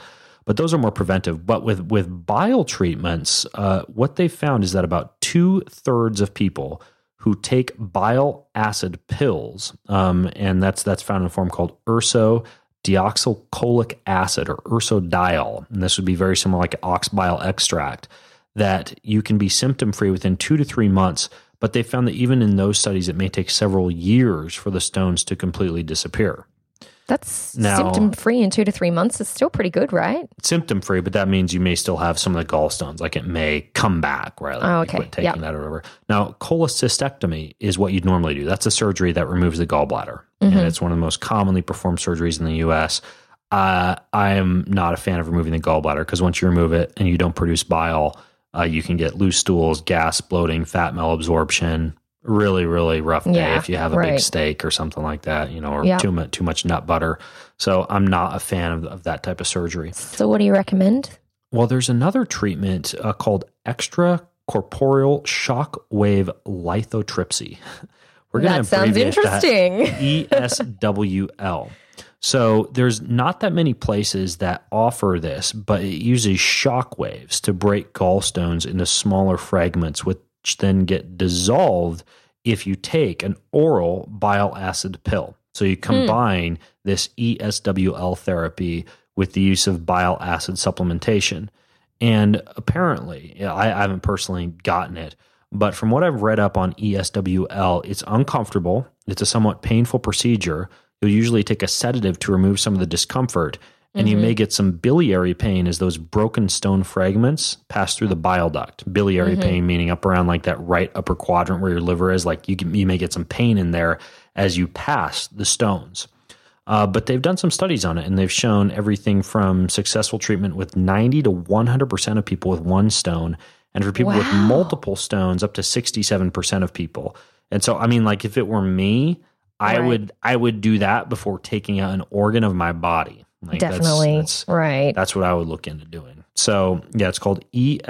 S1: but those are more preventive. But with bile treatments, what they found is that about 2/3 of people who take bile acid pills, and that's found in a form called ursodeoxycholic acid, or ursodiol, and this would be very similar like ox bile extract, that you can be symptom-free within 2 to 3 months, but they found that even in those studies, it may take several years for the stones to completely disappear.
S4: That's symptom-free in 2 to 3 months. It's still pretty good, right?
S1: Symptom-free, but that means you may still have some of the gallstones. Like it may come back, right? Like
S4: okay.
S1: You quit taking that or whatever. Now, cholecystectomy is what you'd normally do. That's a surgery that removes the gallbladder. And it's one of the most commonly performed surgeries in the U.S. I am not a fan of removing the gallbladder because once you remove it and you don't produce bile, you can get loose stools, gas, bloating, fat malabsorption. Really, really rough day if you have a big steak or something like that, or too much nut butter. So I'm not a fan of that type of surgery.
S4: So what do you recommend?
S1: Well, there's another treatment called extracorporeal shock wave lithotripsy. We're going to abbreviate that ESWL. So there's not that many places that offer this, but it uses shock waves to break gallstones into smaller fragments, which then get dissolved if you take an oral bile acid pill. So you combine this ESWL therapy with the use of bile acid supplementation. And apparently, I haven't personally gotten it, but from what I've read up on ESWL, it's uncomfortable. It's a somewhat painful procedure. You'll usually take a sedative to remove some of the discomfort, and you may get some biliary pain as those broken stone fragments pass through the bile duct. Biliary pain meaning up around like that right upper quadrant where your liver is. Like you may get some pain in there as you pass the stones. But they've done some studies on it, and they've shown everything from successful treatment with 90 to 100% of people with one stone, and for people with multiple stones, up to 67% of people. And so, I mean, like if it were me, I would do that before taking out an organ of my body. Like
S4: definitely.
S1: That's what I would look into doing. So yeah, it's called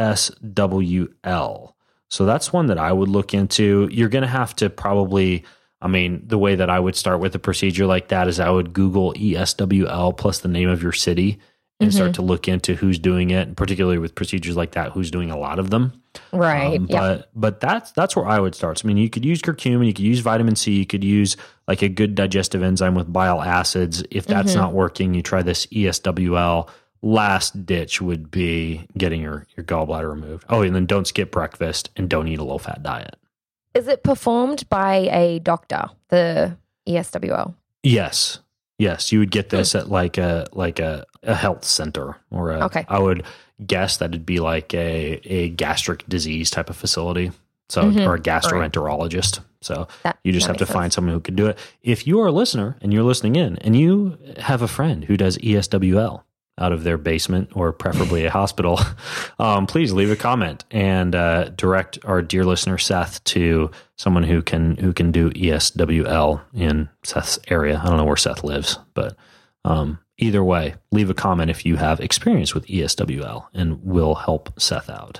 S1: ESWL. So that's one that I would look into. You're going to have to probably, the way that I would start with a procedure like that is I would Google ESWL plus the name of your city and start to look into who's doing it, and particularly with procedures like that, who's doing a lot of them.
S4: Right.
S1: But that's where I would start. So, you could use curcumin, you could use vitamin C, you could use like a good digestive enzyme with bile acids. If that's not working, you try this ESWL. Last ditch would be getting your gallbladder removed. Oh, and then don't skip breakfast and don't eat a low-fat diet.
S4: Is it performed by a doctor, the ESWL?
S1: Yes, you would get this at like a health center or I would guess that it'd be like a gastric disease type of facility. So or a gastroenterologist. So you just have to find someone who can do it. If you are a listener and you're listening in and you have a friend who does ESWL out of their basement or preferably a hospital, please leave a comment and direct our dear listener Seth to someone who can do ESWL in Seth's area. I don't know where Seth lives, but either way, leave a comment if you have experience with ESWL, and we'll help Seth out.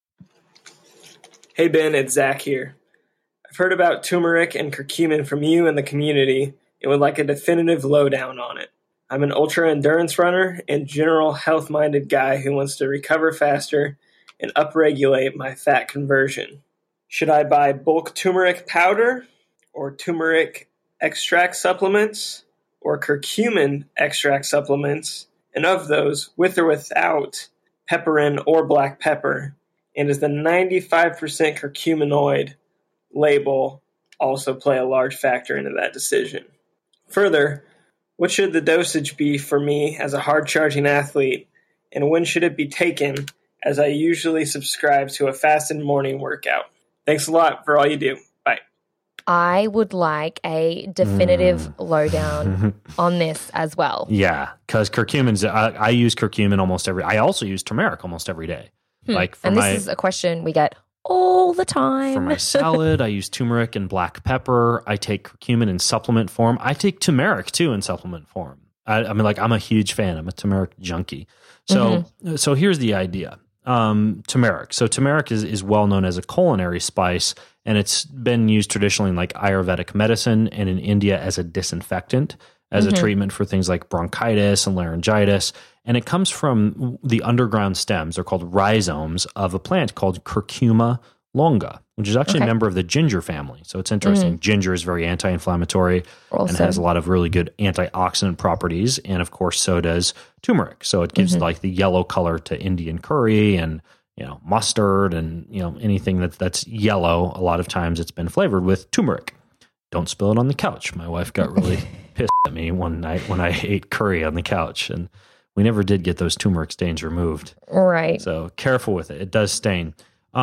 S7: Hey Ben, it's Zach here. I've heard about turmeric and curcumin from you and the community and would like a definitive lowdown on it. I'm an ultra-endurance runner and general health-minded guy who wants to recover faster and upregulate my fat conversion. Should I buy bulk turmeric powder or turmeric extract supplements or curcumin extract supplements? And of those, with or without pepperin or black pepper? And does the 95% curcuminoid label also play a large factor into that decision? Further, what should the dosage be for me as a hard-charging athlete, and when should it be taken, as I usually subscribe to a fasted morning workout? Thanks a lot for all you do. Bye.
S4: I would like a definitive lowdown on this as well.
S1: Yeah, because curcumin's, I use curcumin I also use turmeric almost every day. Like for
S4: this is a question we get all the time.
S1: For my salad, I use turmeric and black pepper. I take curcumin in supplement form. I take turmeric too in supplement form. I'm a huge fan. I'm a turmeric junkie. So here's the idea. Turmeric. So turmeric is well known as a culinary spice, and it's been used traditionally in like Ayurvedic medicine and in India as a disinfectant, as a treatment for things like bronchitis and laryngitis. And it comes from the underground stems, they're called rhizomes, of a plant called Curcuma longa, which is actually a member of the ginger family. So it's interesting. Ginger is very anti-inflammatory and has a lot of really good antioxidant properties. And of course, so does turmeric. So it gives like the yellow color to Indian curry and, mustard and, anything that's yellow. A lot of times it's been flavored with turmeric. Don't spill it on the couch. My wife got really pissed at me one night when I ate curry on the couch, and we never did get those turmeric stains removed.
S4: Right.
S1: So careful with it. It does stain.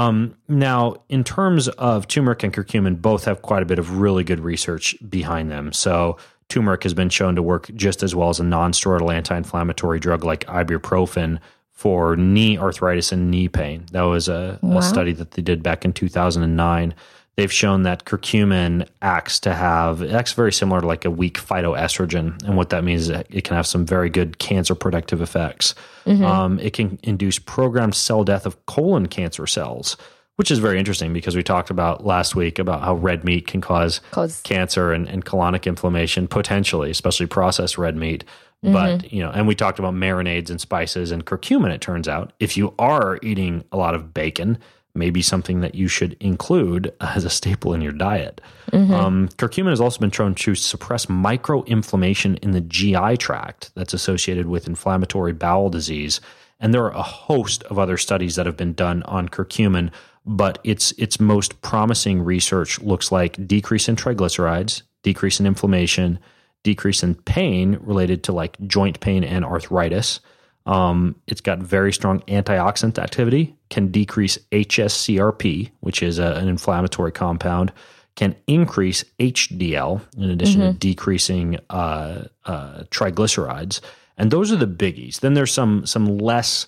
S1: Now, in terms of turmeric and curcumin, both have quite a bit of really good research behind them. So turmeric has been shown to work just as well as a non-steroidal anti-inflammatory drug like ibuprofen for knee arthritis and knee pain. That was a study that they did back in 2009. They've shown that curcumin acts very similar to like a weak phytoestrogen. And what that means is that it can have some very good cancer protective effects. It can induce programmed cell death of colon cancer cells, which is very interesting because we talked about last week about how red meat can cause cancer and colonic inflammation potentially, especially processed red meat. But, and we talked about marinades and spices and curcumin, it turns out. If you are eating a lot of bacon, maybe something that you should include as a staple in your diet. Curcumin has also been shown to suppress microinflammation in the GI tract that's associated with inflammatory bowel disease. And there are a host of other studies that have been done on curcumin, but its most promising research looks like decrease in triglycerides, decrease in inflammation, decrease in pain related to like joint pain and arthritis. It's got very strong antioxidant activity, can decrease HSCRP, which is an inflammatory compound, can increase HDL in addition to decreasing triglycerides. And those are the biggies. Then there's some less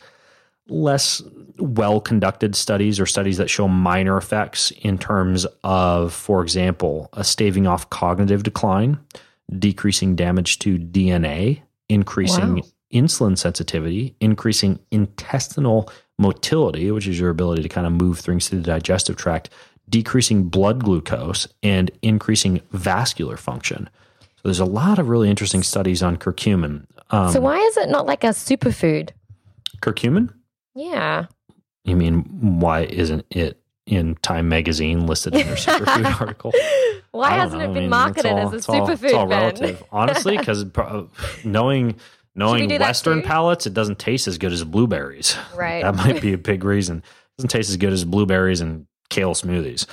S1: well-conducted studies or studies that show minor effects in terms of, for example, staving off cognitive decline, decreasing damage to DNA, increasing insulin sensitivity, increasing intestinal motility, which is your ability to kind of move things through the digestive tract, decreasing blood glucose, and increasing vascular function. So there's a lot of really interesting studies on curcumin.
S4: So why is it not like a superfood?
S1: Curcumin?
S4: Yeah.
S1: You mean, why isn't it in Time Magazine listed in their superfood article?
S4: Why hasn't it been marketed as a superfood?
S1: It's all relative. Honestly, because knowing Western palates, it doesn't taste as good as blueberries.
S4: Right.
S1: That might be a big reason. It doesn't taste as good as blueberries and kale smoothies.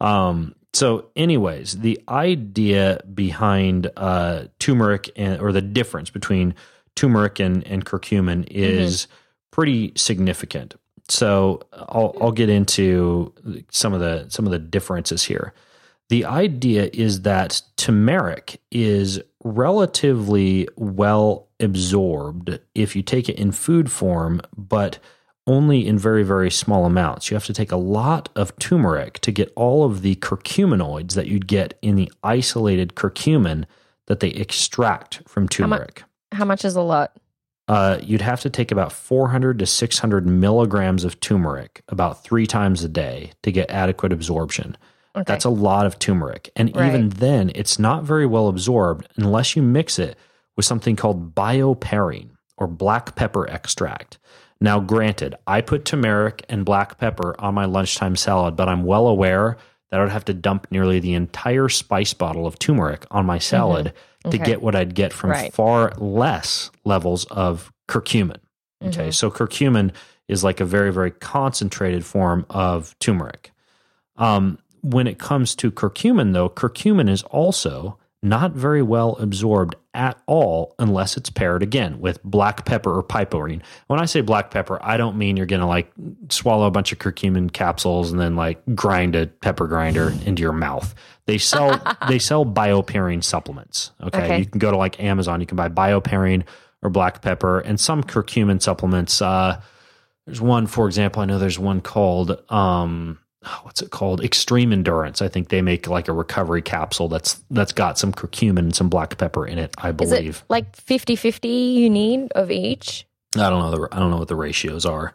S1: So anyways, the idea behind turmeric or the difference between turmeric and curcumin is pretty significant. So I'll get into some of the differences here. The idea is that turmeric is relatively well absorbed if you take it in food form, but only in very, very small amounts. You have to take a lot of turmeric to get all of the curcuminoids that you'd get in the isolated curcumin that they extract from turmeric.
S4: How much is a lot?
S1: You'd have to take about 400 to 600 milligrams of turmeric about 3 times a day to get adequate absorption. Okay. That's a lot of turmeric. And even then, it's not very well absorbed unless you mix it with something called bioperine or black pepper extract. Now, granted, I put turmeric and black pepper on my lunchtime salad, but I'm well aware that I would have to dump nearly the entire spice bottle of turmeric on my salad to get what I'd get from far less levels of curcumin. Okay, so curcumin is like a very, very concentrated form of turmeric. When it comes to curcumin, though, curcumin is also not very well absorbed at all unless it's paired, again, with black pepper or piperine. When I say black pepper, I don't mean you're going to like swallow a bunch of curcumin capsules and then like grind a pepper grinder into your mouth. They sell bioperine supplements. Okay? You can go to like Amazon, you can buy bioperine or black pepper and some curcumin supplements. There's one, for example, I know there's one called what's it called? Extreme Endurance. I think they make like a recovery capsule that's got some curcumin and some black pepper in it, I believe.
S4: Is it like 50-50 you need of each?
S1: I don't know what the ratios are.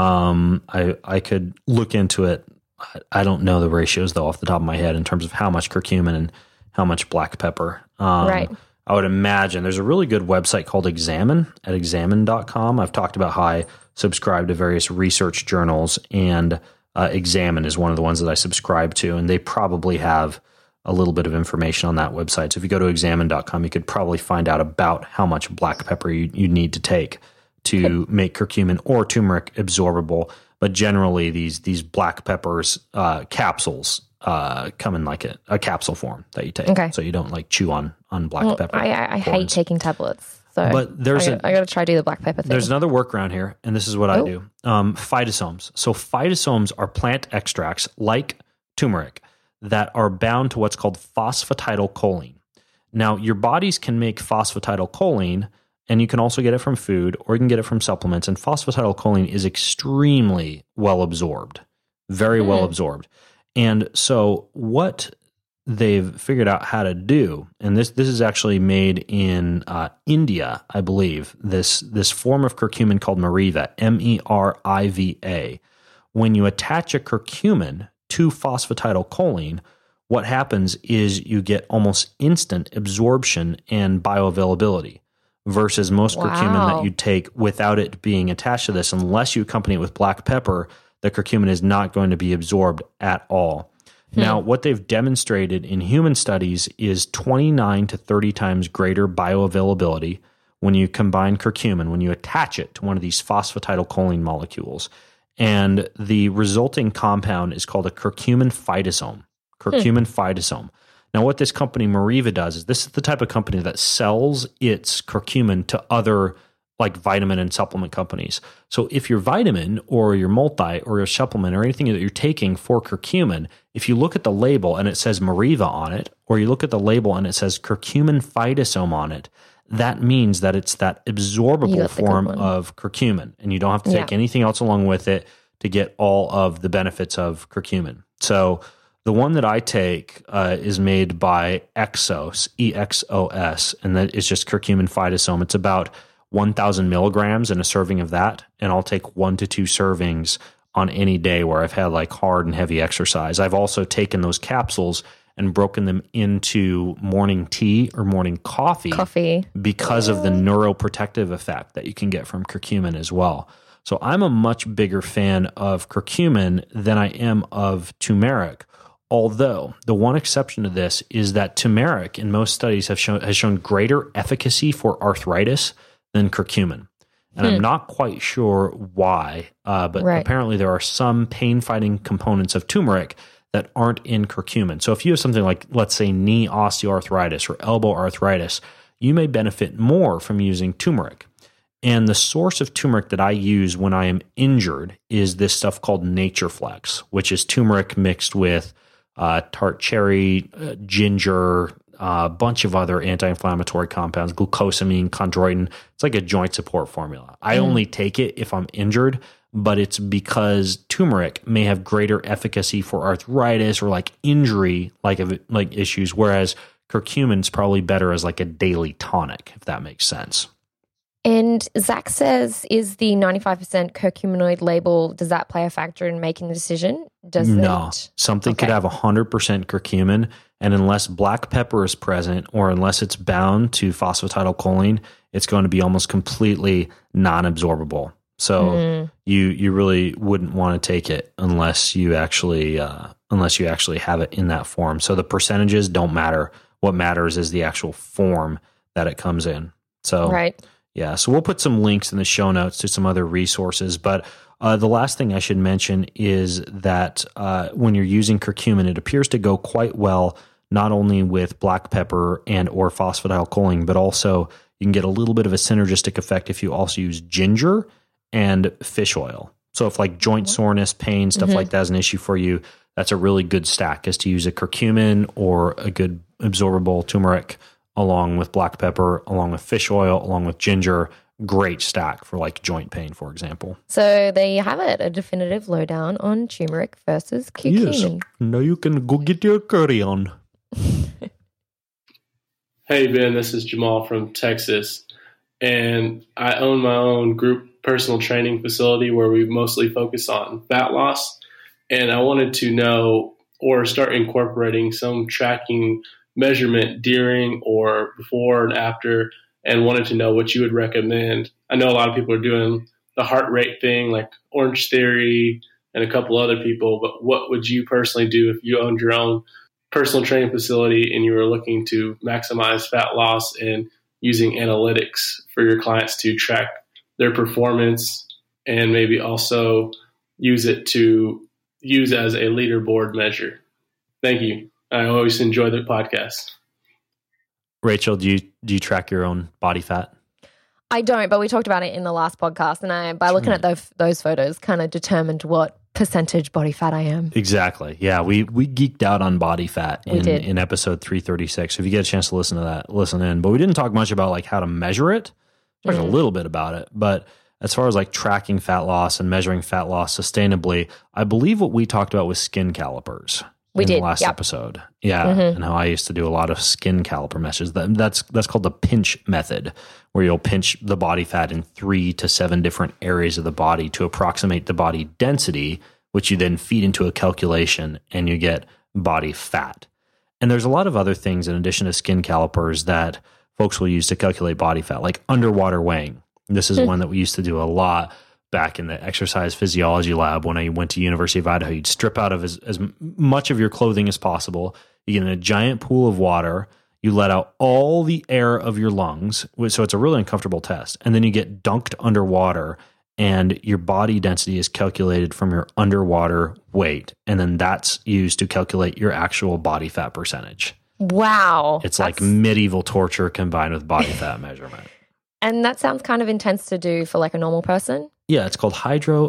S1: I could look into it. I don't know the ratios though off the top of my head in terms of how much curcumin and how much black pepper. I would imagine there's a really good website called Examine at examine.com. I've talked about how I subscribe to various research journals, and Examine is one of the ones that I subscribe to, and they probably have a little bit of information on that website. So if you go to examine.com, you could probably find out about how much black pepper you need to take to make curcumin or turmeric absorbable. But generally, these black peppers capsules come in like a capsule form that you take.
S4: Okay.
S1: So you don't like chew on black pepper.
S4: I hate taking tablets. So
S1: but I
S4: got to try to do the black pepper thing.
S1: There's another workaround here, and this is what I do. Phytosomes. So phytosomes are plant extracts like turmeric that are bound to what's called phosphatidylcholine. Now, your bodies can make phosphatidylcholine, and you can also get it from food, or you can get it from supplements. And phosphatidylcholine is extremely well absorbed, very well absorbed. And so what they've figured out how to do, and this is actually made in India, I believe, this form of curcumin called Meriva, MERIVA. When you attach a curcumin to phosphatidylcholine, what happens is you get almost instant absorption and bioavailability versus most curcumin that you take without it being attached to this. Unless you accompany it with black pepper, the curcumin is not going to be absorbed at all. Now, what they've demonstrated in human studies is 29 to 30 times greater bioavailability when you combine curcumin, when you attach it to one of these phosphatidylcholine molecules. And the resulting compound is called a curcumin phytosome. Curcumin phytosome. Now, what this company Meriva does is this is the type of company that sells its curcumin to other like vitamin and supplement companies. So if your vitamin or your multi or your supplement or anything that you're taking for curcumin, if you look at the label and it says Meriva on it, or you look at the label and it says curcumin phytosome on it, that means that it's that absorbable form of curcumin, and you don't have to take anything else along with it to get all of the benefits of curcumin. So the one that I take is made by Exos, EXOS, and that is just curcumin phytosome. It's about 1,000 milligrams in a serving of that, and I'll take 1 to 2 servings on any day where I've had like hard and heavy exercise. I've also taken those capsules and broken them into morning tea or morning coffee. Because of the neuroprotective effect that you can get from curcumin as well. So I'm a much bigger fan of curcumin than I am of turmeric. Although the one exception to this is that turmeric in most studies has shown greater efficacy for arthritis than curcumin. And I'm not quite sure why, but apparently there are some pain-fighting components of turmeric that aren't in curcumin. So if you have something like, let's say, knee osteoarthritis or elbow arthritis, you may benefit more from using turmeric. And the source of turmeric that I use when I am injured is this stuff called NatureFlex, which is turmeric mixed with tart cherry, ginger, a bunch of other anti-inflammatory compounds, glucosamine, chondroitin. It's like a joint support formula. I only take it if I'm injured, but it's because turmeric may have greater efficacy for arthritis or like injury like issues, whereas curcumin's probably better as like a daily tonic, if that makes sense.
S4: And Zach says, is the 95% curcuminoid label, does that play a factor in making the decision?
S1: No. Something could have 100% curcumin, and unless black pepper is present or unless it's bound to phosphatidylcholine, it's going to be almost completely non-absorbable. So you really wouldn't want to take it unless you actually have it in that form. So the percentages don't matter. What matters is the actual form that it comes in. So yeah, so we'll put some links in the show notes to some other resources. But the last thing I should mention is that when you're using curcumin, it appears to go quite well not only with black pepper and or phosphatidylcholine, but also you can get a little bit of a synergistic effect if you also use ginger and fish oil. So if like joint soreness, pain, stuff like that is an issue for you, that's a really good stack, is to use a curcumin or a good absorbable turmeric along with black pepper, along with fish oil, along with ginger. Great stack for like joint pain, for example.
S4: So there you have it, a definitive lowdown on turmeric versus curcumin.
S1: Yes. Now you can go get your curry on.
S8: Hey, Ben, this is Jamal from Texas, and I own my own group personal training facility where we mostly focus on fat loss, and I wanted to know or start incorporating some tracking measurement during or before and after, and wanted to know what you would recommend. I know a lot of people are doing the heart rate thing, like Orange Theory and a couple other people, but what would you personally do if you owned your own personal training facility and you were looking to maximize fat loss and using analytics for your clients to track their performance and maybe also use it to use as a leaderboard measure? Thank you. I always enjoy the podcast.
S1: Rachel, do you track your own body fat?
S4: I don't, but we talked about it in the last podcast, and I, by looking at those photos, kind of determined what percentage body fat I am.
S1: Exactly. Yeah, we geeked out on body fat in episode 336. So if you get a chance to listen to that, listen in. But we didn't talk much about like how to measure it. There's a little bit about it, but as far as like tracking fat loss and measuring fat loss sustainably, I believe what we talked about was skin calipers.
S4: We did
S1: the last episode. Yeah. And how I used to do a lot of skin caliper measures. That's called the pinch method, where you'll pinch the body fat in 3 to 7 different areas of the body to approximate the body density, which you then feed into a calculation and you get body fat. And there's a lot of other things in addition to skin calipers that folks will use to calculate body fat, like underwater weighing. This is one that we used to do a lot back in the exercise physiology lab when I went to University of Idaho. You'd strip out of as much of your clothing as possible. You get in a giant pool of water. You let out all the air of your lungs. So it's a really uncomfortable test. And then you get dunked underwater and your body density is calculated from your underwater weight. And then that's used to calculate your actual body fat percentage.
S4: Wow.
S1: It's like medieval torture combined with body fat measurement.
S4: And that sounds kind of intense to do for like a normal person.
S1: Yeah, it's called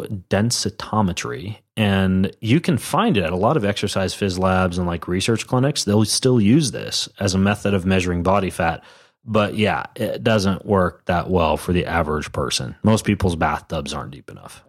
S1: hydrodensitometry, and you can find it at a lot of exercise phys labs and like research clinics. They'll still use this as a method of measuring body fat. But yeah, it doesn't work that well for the average person. Most people's bathtubs aren't deep enough.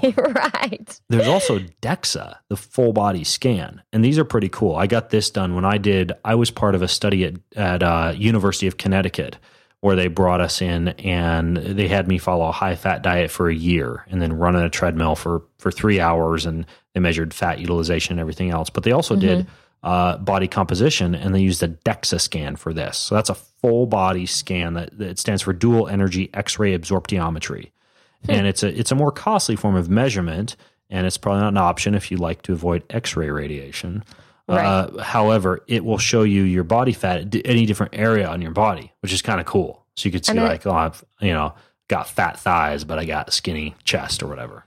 S4: Right.
S1: There's also DEXA, the full body scan, and these are pretty cool. I got this done when I was part of a study at University of Connecticut, where they brought us in and they had me follow a high-fat diet for a year and then run on a treadmill for 3 hours, and they measured fat utilization and everything else. But they also did body composition, and they used a DEXA scan for this. So that's a full-body scan that stands for dual energy X-ray absorptiometry. And it's a more costly form of measurement, and it's probably not an option if you like to avoid X-ray radiation. Right. However, it will show you your body fat at any different area on your body, which is kind of cool. So you could see like, oh, I've got fat thighs, but I got a skinny chest or whatever.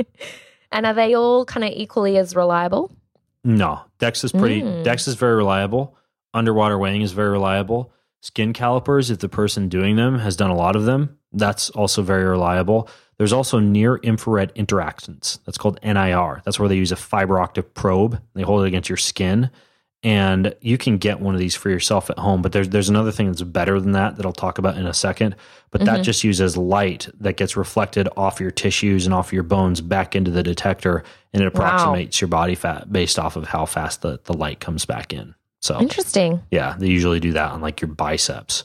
S4: And are they all kind of equally as reliable?
S1: No, DEXA is very reliable. Underwater weighing is very reliable. Skin calipers, if the person doing them has done a lot of them, that's also very reliable. There's also near infrared interactants. That's called NIR. That's where they use a fiber optic probe. They hold it against your skin, and you can get one of these for yourself at home. But there's another thing that's better than that I'll talk about in a second. But that just uses light that gets reflected off your tissues and off your bones back into the detector, and it approximates your body fat based off of how fast the light comes back in. So
S4: interesting.
S1: Yeah, they usually do that on like your biceps.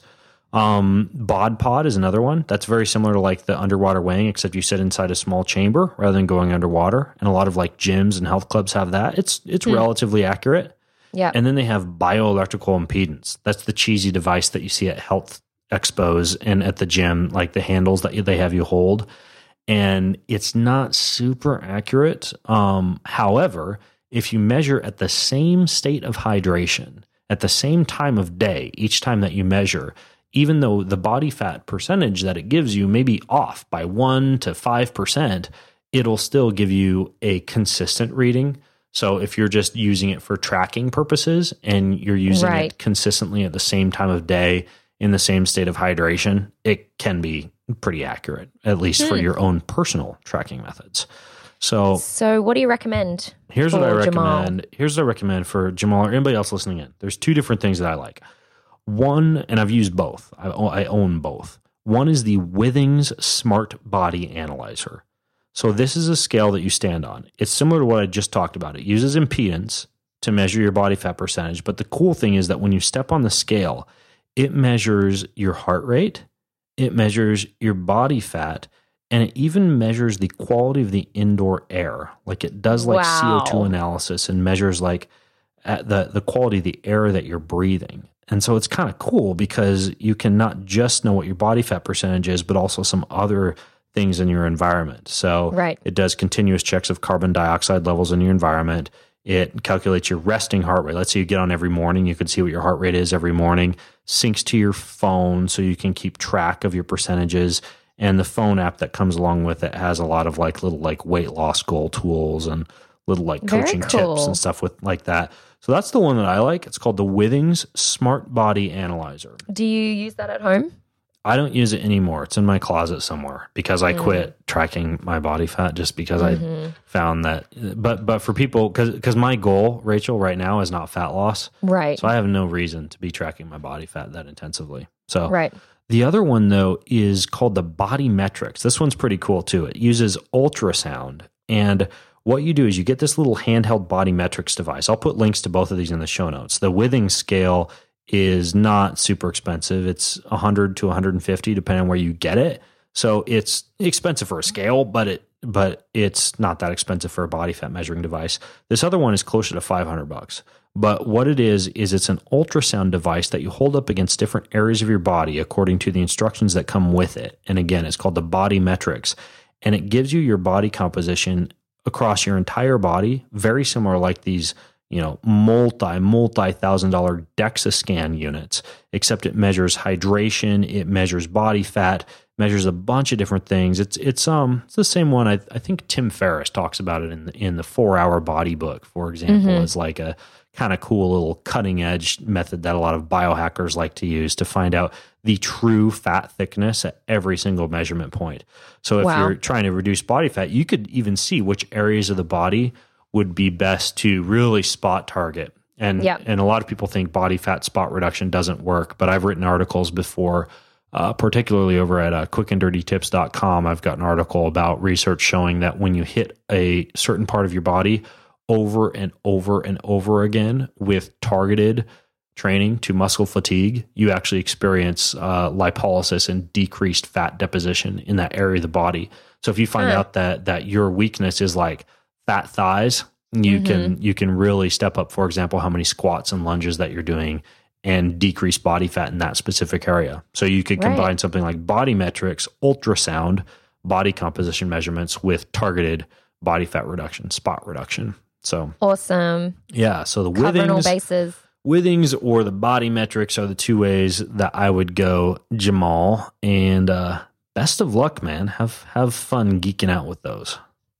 S1: Bod Pod is another one that's very similar to like the underwater weighing, except you sit inside a small chamber rather than going underwater. And a lot of like gyms and health clubs have that. It's relatively accurate.
S4: Yeah.
S1: And then they have bioelectrical impedance. That's the cheesy device that you see at health expos and at the gym, like the handles that they have you hold. And it's not super accurate. However, if you measure at the same state of hydration at the same time of day, each time that you measure, even though the body fat percentage that it gives you may be off by 1 to 5%, it'll still give you a consistent reading. So if you're just using it for tracking purposes and you're using it consistently at the same time of day in the same state of hydration, it can be pretty accurate, at least for your own personal tracking methods. So
S4: what do you recommend?
S1: Here's what I recommend.
S4: Jamal?
S1: Here's what I recommend for Jamal or anybody else listening in. There's 2 different things that I like. One, and I've used both. I own both. One is the Withings Smart Body Analyzer. So this is a scale that you stand on. It's similar to what I just talked about. It uses impedance to measure your body fat percentage. But the cool thing is that when you step on the scale, it measures your heart rate, it measures your body fat, and it even measures the quality of the indoor air. Like it does like CO2 analysis and measures like at the quality of the air that you're breathing. And so it's kind of cool because you can not just know what your body fat percentage is, but also some other things in your environment. So it does continuous checks of carbon dioxide levels in your environment. It calculates your resting heart rate. Let's say you get on every morning, you can see what your heart rate is every morning, syncs to your phone so you can keep track of your percentages. And the phone app that comes along with it has a lot of like little like weight loss goal tools and little like coaching tips and stuff with like that. So that's the one that I like. It's called the Withings Smart Body Analyzer.
S4: Do you use that at home?
S1: I don't use it anymore. It's in my closet somewhere because I quit tracking my body fat just because I found that. But for people, because my goal, Rachel, right now is not fat loss.
S4: Right.
S1: So I have no reason to be tracking my body fat that intensively. So
S4: right.
S1: The other one, though, is called the Body Metrics. This one's pretty cool, too. It uses ultrasound. And what you do is you get this little handheld Body Metrics device. I'll put links to both of these in the show notes. The Withings scale is not super expensive. It's $100 to $150 depending on where you get it. So it's expensive for a scale, but it's not that expensive for a body fat measuring device. This other one is closer to $500. But what it is it's an ultrasound device that you hold up against different areas of your body according to the instructions that come with it. And again, it's called the Body Metrics, and it gives you your body composition across your entire body, very similar like these, multi-$1,000 DEXA scan units, except it measures hydration, it measures body fat, measures a bunch of different things. It's the same one. I think Tim Ferriss talks about it in the 4-Hour Body book, for example, as like a kind of cool little cutting edge method that a lot of biohackers like to use to find out the true fat thickness at every single measurement point. So if you're trying to reduce body fat, you could even see which areas of the body would be best to really spot target. And a lot of people think body fat spot reduction doesn't work, but I've written articles before, particularly over at quickanddirtytips.com. I've got an article about research showing that when you hit a certain part of your body over and over and over again with targeted training to muscle fatigue, you actually experience lipolysis and decreased fat deposition in that area of the body. So if you find out that your weakness is like fat thighs, you can really step up, for example, how many squats and lunges that you're doing and decrease body fat in that specific area. So you could combine something like Body Metrics, ultrasound, body composition measurements with targeted body fat reduction, spot reduction. So
S4: awesome.
S1: Yeah. So the
S4: Covering all bases.
S1: Withings or the Body Metrics are the two ways that I would go, Jamal. And best of luck, man. Have fun geeking out with those.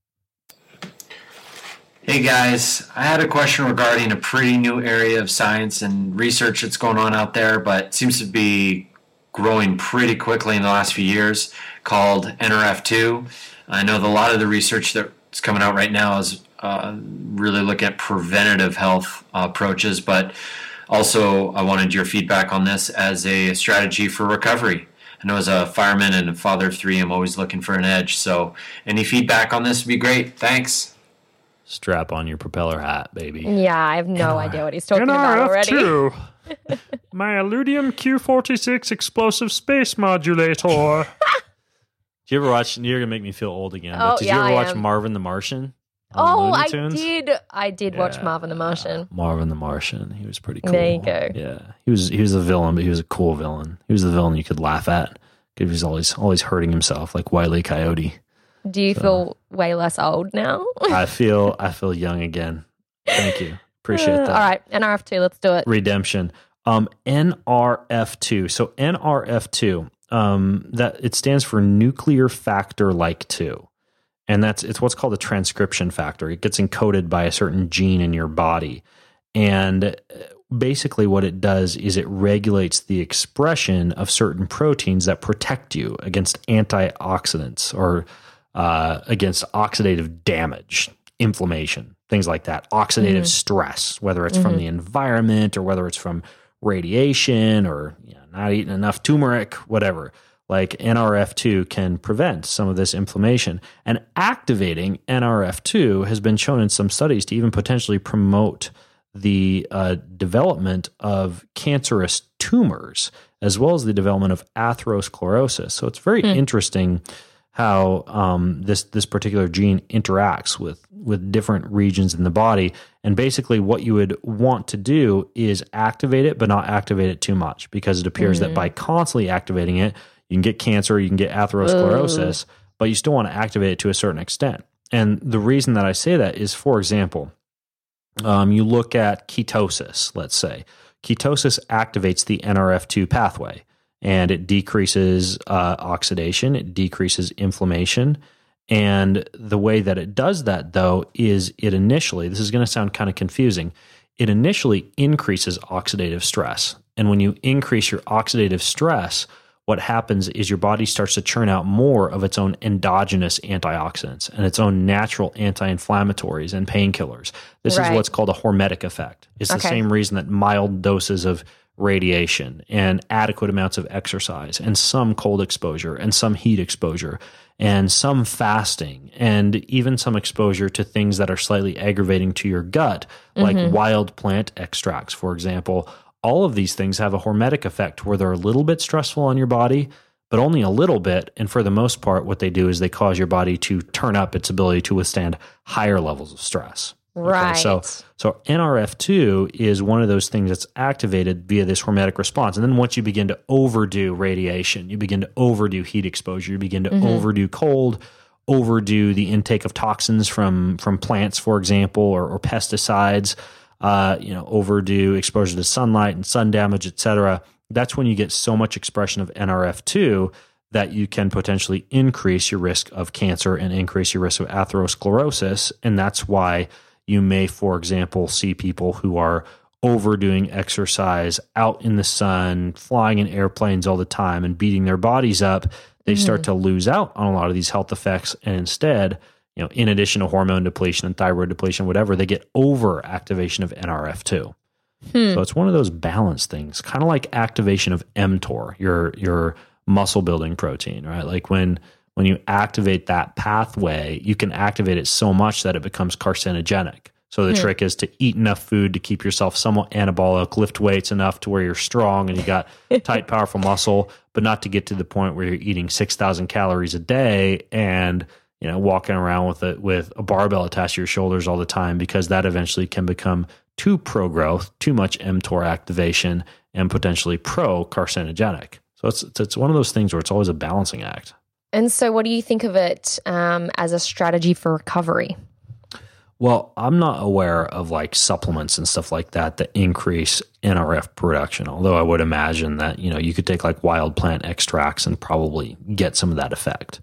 S9: Hey guys, I had a question regarding a pretty new area of science and research that's going on out there, but seems to be growing pretty quickly in the last few years, called NRF2. I know that a lot of the research that's coming out right now is really looking at preventative health approaches, but also I wanted your feedback on this as a strategy for recovery. I know as a fireman and a father of 3, I'm always looking for an edge, so any feedback on this would be great. Thanks.
S1: Strap on your propeller hat, baby.
S4: Yeah, I have no idea what he's talking about already.
S1: NRF2, my Illudium Q46 explosive space modulator. Did you ever watch, you're going to make me feel old again, but did you ever watch Marvin the Martian?
S4: I did watch Marvin the Martian.
S1: Marvin the Martian. He was pretty cool.
S4: There you go.
S1: Yeah. He was a villain, but he was a cool villain. He was the villain you could laugh at because he was always hurting himself like Wile E. Coyote.
S4: Do you feel way less old now?
S1: I feel young again. Thank you. Appreciate that.
S4: All right. NRF2, let's do it.
S1: Redemption. NRF2. So NRF2, that it stands for nuclear factor like 2. And it's what's called a transcription factor. It gets encoded by a certain gene in your body. And basically what it does is it regulates the expression of certain proteins that protect you against antioxidants or against oxidative damage, inflammation, things like that, oxidative stress, whether it's from the environment or whether it's from radiation or not eating enough turmeric, whatever. Like NRF2 can prevent some of this inflammation. And activating NRF2 has been shown in some studies to even potentially promote the development of cancerous tumors, as well as the development of atherosclerosis. So it's very interesting how this particular gene interacts with different regions in the body. And basically what you would want to do is activate it, but not activate it too much, because it appears that by constantly activating it, you can get cancer, you can get atherosclerosis, but you still want to activate it to a certain extent. And the reason that I say that is, for example, you look at ketosis, let's say. Ketosis activates the NRF2 pathway, and it decreases oxidation, it decreases inflammation. And the way that it does that, though, is it initially, this is going to sound kind of confusing, it initially increases oxidative stress. And when you increase your oxidative stress, what happens is your body starts to churn out more of its own endogenous antioxidants and its own natural anti-inflammatories and painkillers. This is what's called a hormetic effect. It's the same reason that mild doses of radiation and adequate amounts of exercise and some cold exposure and some heat exposure and some fasting and even some exposure to things that are slightly aggravating to your gut, like wild plant extracts, for example. All of these things have a hormetic effect where they're a little bit stressful on your body, but only a little bit. And for the most part, what they do is they cause your body to turn up its ability to withstand higher levels of stress.
S4: Right.
S1: Okay, so NRF2 is one of those things that's activated via this hormetic response. And then once you begin to overdo radiation, you begin to overdo heat exposure, you begin to overdo cold, overdo the intake of toxins from plants, for example, or pesticides, overdo exposure to sunlight and sun damage, et cetera. That's when you get so much expression of NRF2 that you can potentially increase your risk of cancer and increase your risk of atherosclerosis. And that's why you may, for example, see people who are overdoing exercise out in the sun, flying in airplanes all the time and beating their bodies up. They start to lose out on a lot of these health effects. And instead, in addition to hormone depletion and thyroid depletion, whatever, they get over activation of NRF2. So it's one of those balance things, kind of like activation of mTOR, your muscle building protein, right? Like when you activate that pathway, you can activate it so much that it becomes carcinogenic. So the trick is to eat enough food to keep yourself somewhat anabolic, lift weights enough to where you're strong and you got tight, powerful muscle, but not to get to the point where you're eating 6,000 calories a day and walking around with a barbell attached to your shoulders all the time, because that eventually can become too pro-growth, too much mTOR activation, and potentially pro-carcinogenic. So it's one of those things where it's always a balancing act.
S4: And so what do you think of it as a strategy for recovery?
S1: Well, I'm not aware of like supplements and stuff like that increase NRF production, although I would imagine that, you could take like wild plant extracts and probably get some of that effect.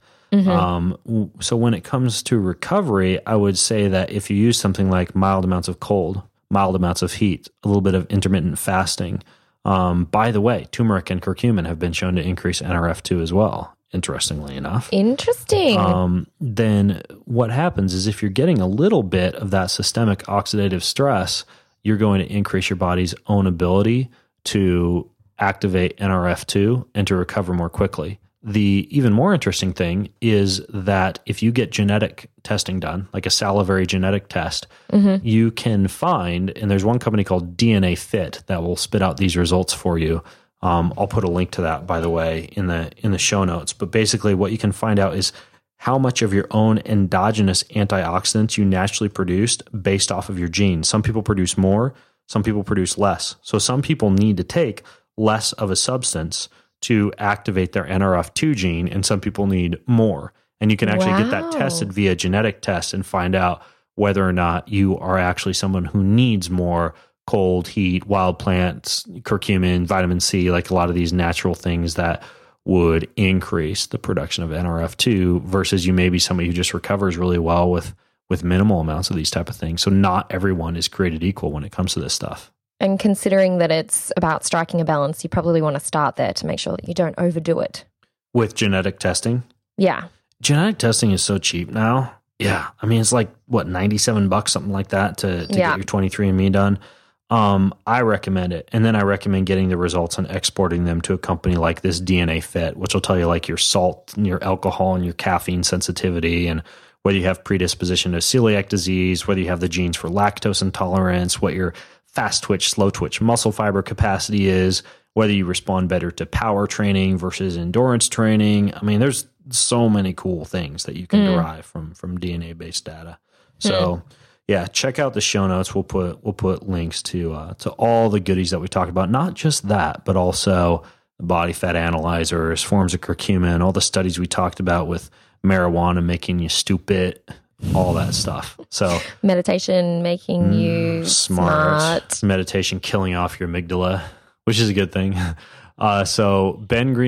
S1: So when it comes to recovery, I would say that if you use something like mild amounts of cold, mild amounts of heat, a little bit of intermittent fasting. By the way, turmeric and curcumin have been shown to increase NRF2 as well, interestingly enough.
S4: Interesting.
S1: Then what happens is if you're getting a little bit of that systemic oxidative stress, you're going to increase your body's own ability to activate NRF2 and to recover more quickly. The even more interesting thing is that if you get genetic testing done, like a salivary genetic test, you can find, and there's one company called DNA Fit that will spit out these results for you. I'll put a link to that, by the way, in the show notes. But basically what you can find out is how much of your own endogenous antioxidants you naturally produced based off of your genes. Some people produce more, some people produce less. So some people need to take less of a substance to activate their NRF2 gene, and some people need more. And you can actually get that tested via genetic test and find out whether or not you are actually someone who needs more cold, heat, wild plants, curcumin, vitamin C, like a lot of these natural things that would increase the production of NRF2 versus you may be somebody who just recovers really well with minimal amounts of these type of things. So not everyone is created equal when it comes to this stuff.
S4: And considering that it's about striking a balance, you probably want to start there to make sure that you don't overdo it.
S1: With genetic testing?
S4: Yeah.
S1: Genetic testing is so cheap now. Yeah. I mean, it's like, what, $97, something like that to get your 23andMe done. I recommend it. And then I recommend getting the results and exporting them to a company like this DNA Fit, which will tell you like your salt and your alcohol and your caffeine sensitivity and whether you have predisposition to celiac disease, whether you have the genes for lactose intolerance, what your fast twitch, slow twitch muscle fiber capacity is, whether you respond better to power training versus endurance training. I mean, there's so many cool things that you can derive from DNA-based data. So yeah, check out the show notes. We'll put links to all the goodies that we talked about. Not just that, but also body fat analyzers, forms of curcumin, all the studies we talked about with marijuana making you stupid, all that stuff. So
S4: meditation making you smart.
S1: Meditation killing off your amygdala, which is a good thing. So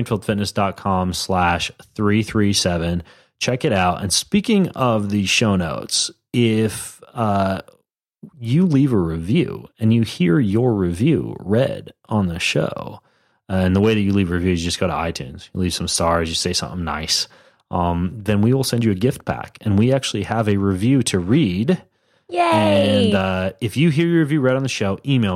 S1: bengreenfieldfitness.com/337. Check it out. And speaking of the show notes, if you leave a review and you hear your review read on the show, and the way that you leave reviews, you just go to iTunes, you leave some stars, you say something nice, then we will send you a gift pack. And we actually have a review to read.
S4: Yay!
S1: And if you hear your review read on the show, email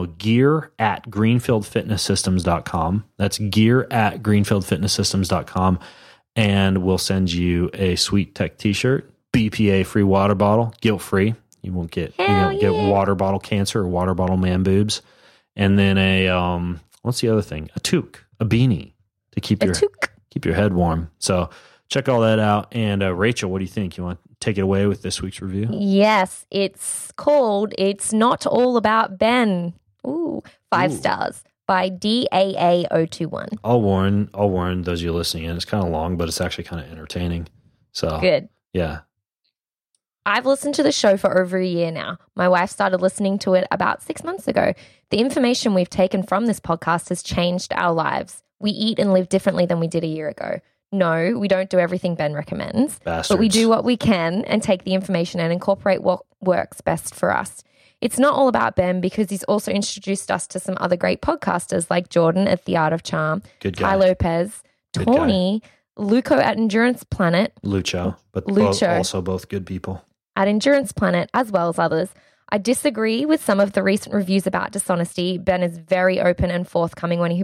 S1: gear@greenfieldfitnesssystems.com. That's gear@greenfieldfitnesssystems.com. And we'll send you a Sweet Tech t-shirt, BPA free water bottle, guilt free. You won't get get water bottle cancer or water bottle man boobs. And then what's the other thing? A toque, a beanie to keep your head warm. So check all that out. And Rachel, what do you think? You want to take it away with this week's review?
S4: Yes, it's called "It's Not All About Ben." Ooh, 5 stars by DAA021.
S1: I'll warn those of you listening in. It's kind of long, but it's actually kind of entertaining. So
S4: good.
S1: Yeah.
S4: I've listened to the show for over a year now. My wife started listening to it about 6 months ago. The information we've taken from this podcast has changed our lives. We eat and live differently than we did a year ago. No, we don't do everything Ben recommends, but we do what we can and take the information and incorporate what works best for us. It's not all about Ben because he's also introduced us to some other great podcasters like Jordan at The Art of Charm, Ty Lopez, Tawny, Luco at Endurance Planet.
S1: Lucho, but also both good people.
S4: At Endurance Planet, as well as others. I disagree with some of the recent reviews about dishonesty. Ben is very open and forthcoming when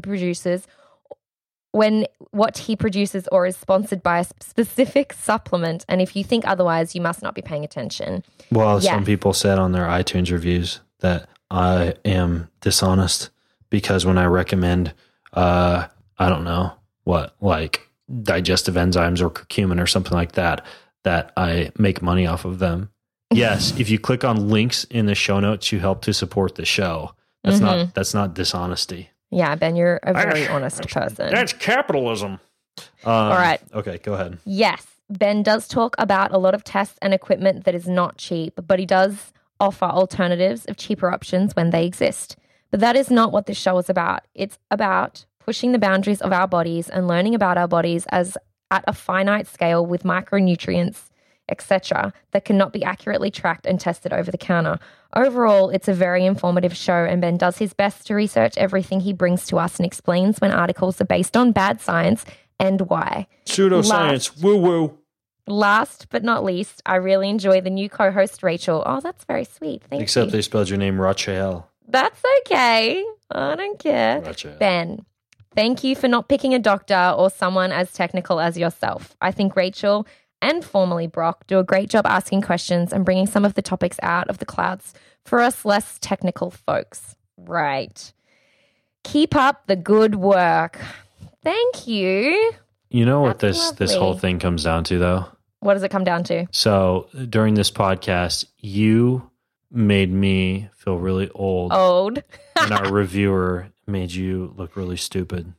S4: what he produces or is sponsored by a specific supplement. And if you think otherwise, you must not be paying attention.
S1: Well, some people said on their iTunes reviews that I am dishonest because when I recommend, I don't know what, like digestive enzymes or curcumin or something like that I make money off of them. Yes, if you click on links in the show notes, you help to support the show. That's not dishonesty.
S4: Yeah, Ben, you're a very honest person.
S1: That's capitalism.
S4: All right.
S1: Okay, go ahead.
S4: Yes, Ben does talk about a lot of tests and equipment that is not cheap, but he does offer alternatives of cheaper options when they exist. But that is not what this show is about. It's about pushing the boundaries of our bodies and learning about our bodies as at a finite scale with micronutrients, etc., that cannot be accurately tracked and tested over the counter. Overall, it's a very informative show, and Ben does his best to research everything he brings to us and explains when articles are based on bad science and why.
S1: Pseudoscience, woo-woo.
S4: Last but not least, I really enjoy the new co-host, Rachel. Oh, that's very sweet. Thank you.
S1: Except they spelled your name Rachel.
S4: That's okay. I don't care.
S1: Rachel.
S4: Ben, thank you for not picking a doctor or someone as technical as yourself. I think Rachel and formerly Brock do a great job asking questions and bringing some of the topics out of the clouds for us less technical folks. Right. Keep up the good work. Thank you.
S1: You know what this whole thing comes down to, though?
S4: What does it come down to?
S1: So during this podcast, you made me feel really old. And our reviewer made you look really stupid.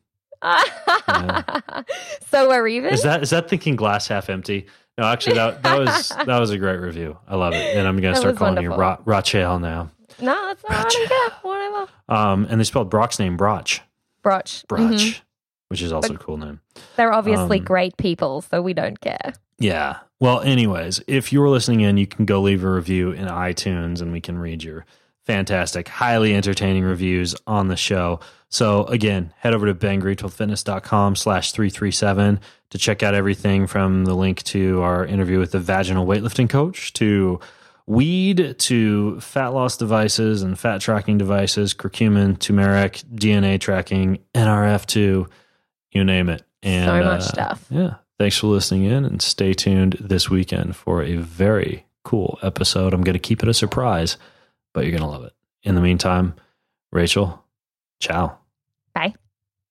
S4: Yeah. So we're even?
S1: Is that thinking glass half empty? No, actually, that was a great review. I love it, and I'm going to start calling you Rachel now.
S4: No, that's not. I don't care. Whatever.
S1: And they spelled Brock's name Broch.
S4: Broch,
S1: which is also a cool name.
S4: They're obviously great people, so we don't care.
S1: Yeah. Well, anyways, if you're listening in, you can go leave a review in iTunes, and we can read your fantastic, highly entertaining reviews on the show. So again, head over to bengreenfieldfitness.com/337 to check out everything from the link to our interview with the vaginal weightlifting coach to weed to fat loss devices and fat tracking devices, curcumin, turmeric, DNA tracking, NRF2, you name it. And
S4: so much stuff.
S1: Yeah. Thanks for listening in, and stay tuned this weekend for a very cool episode. I'm going to keep it a surprise, but you're going to love it. In the meantime, Rachel, ciao.
S4: Bye.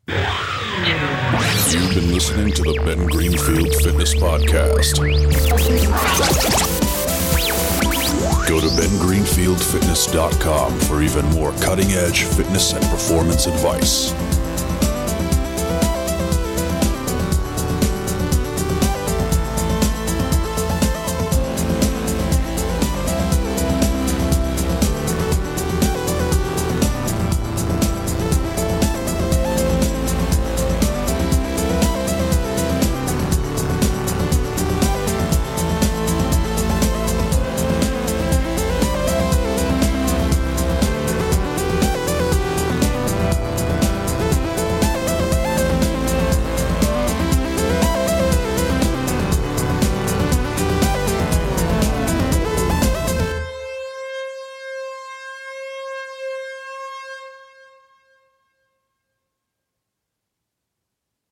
S2: You've been listening to the Ben Greenfield Fitness Podcast. Go to bengreenfieldfitness.com for even more cutting-edge fitness and performance advice.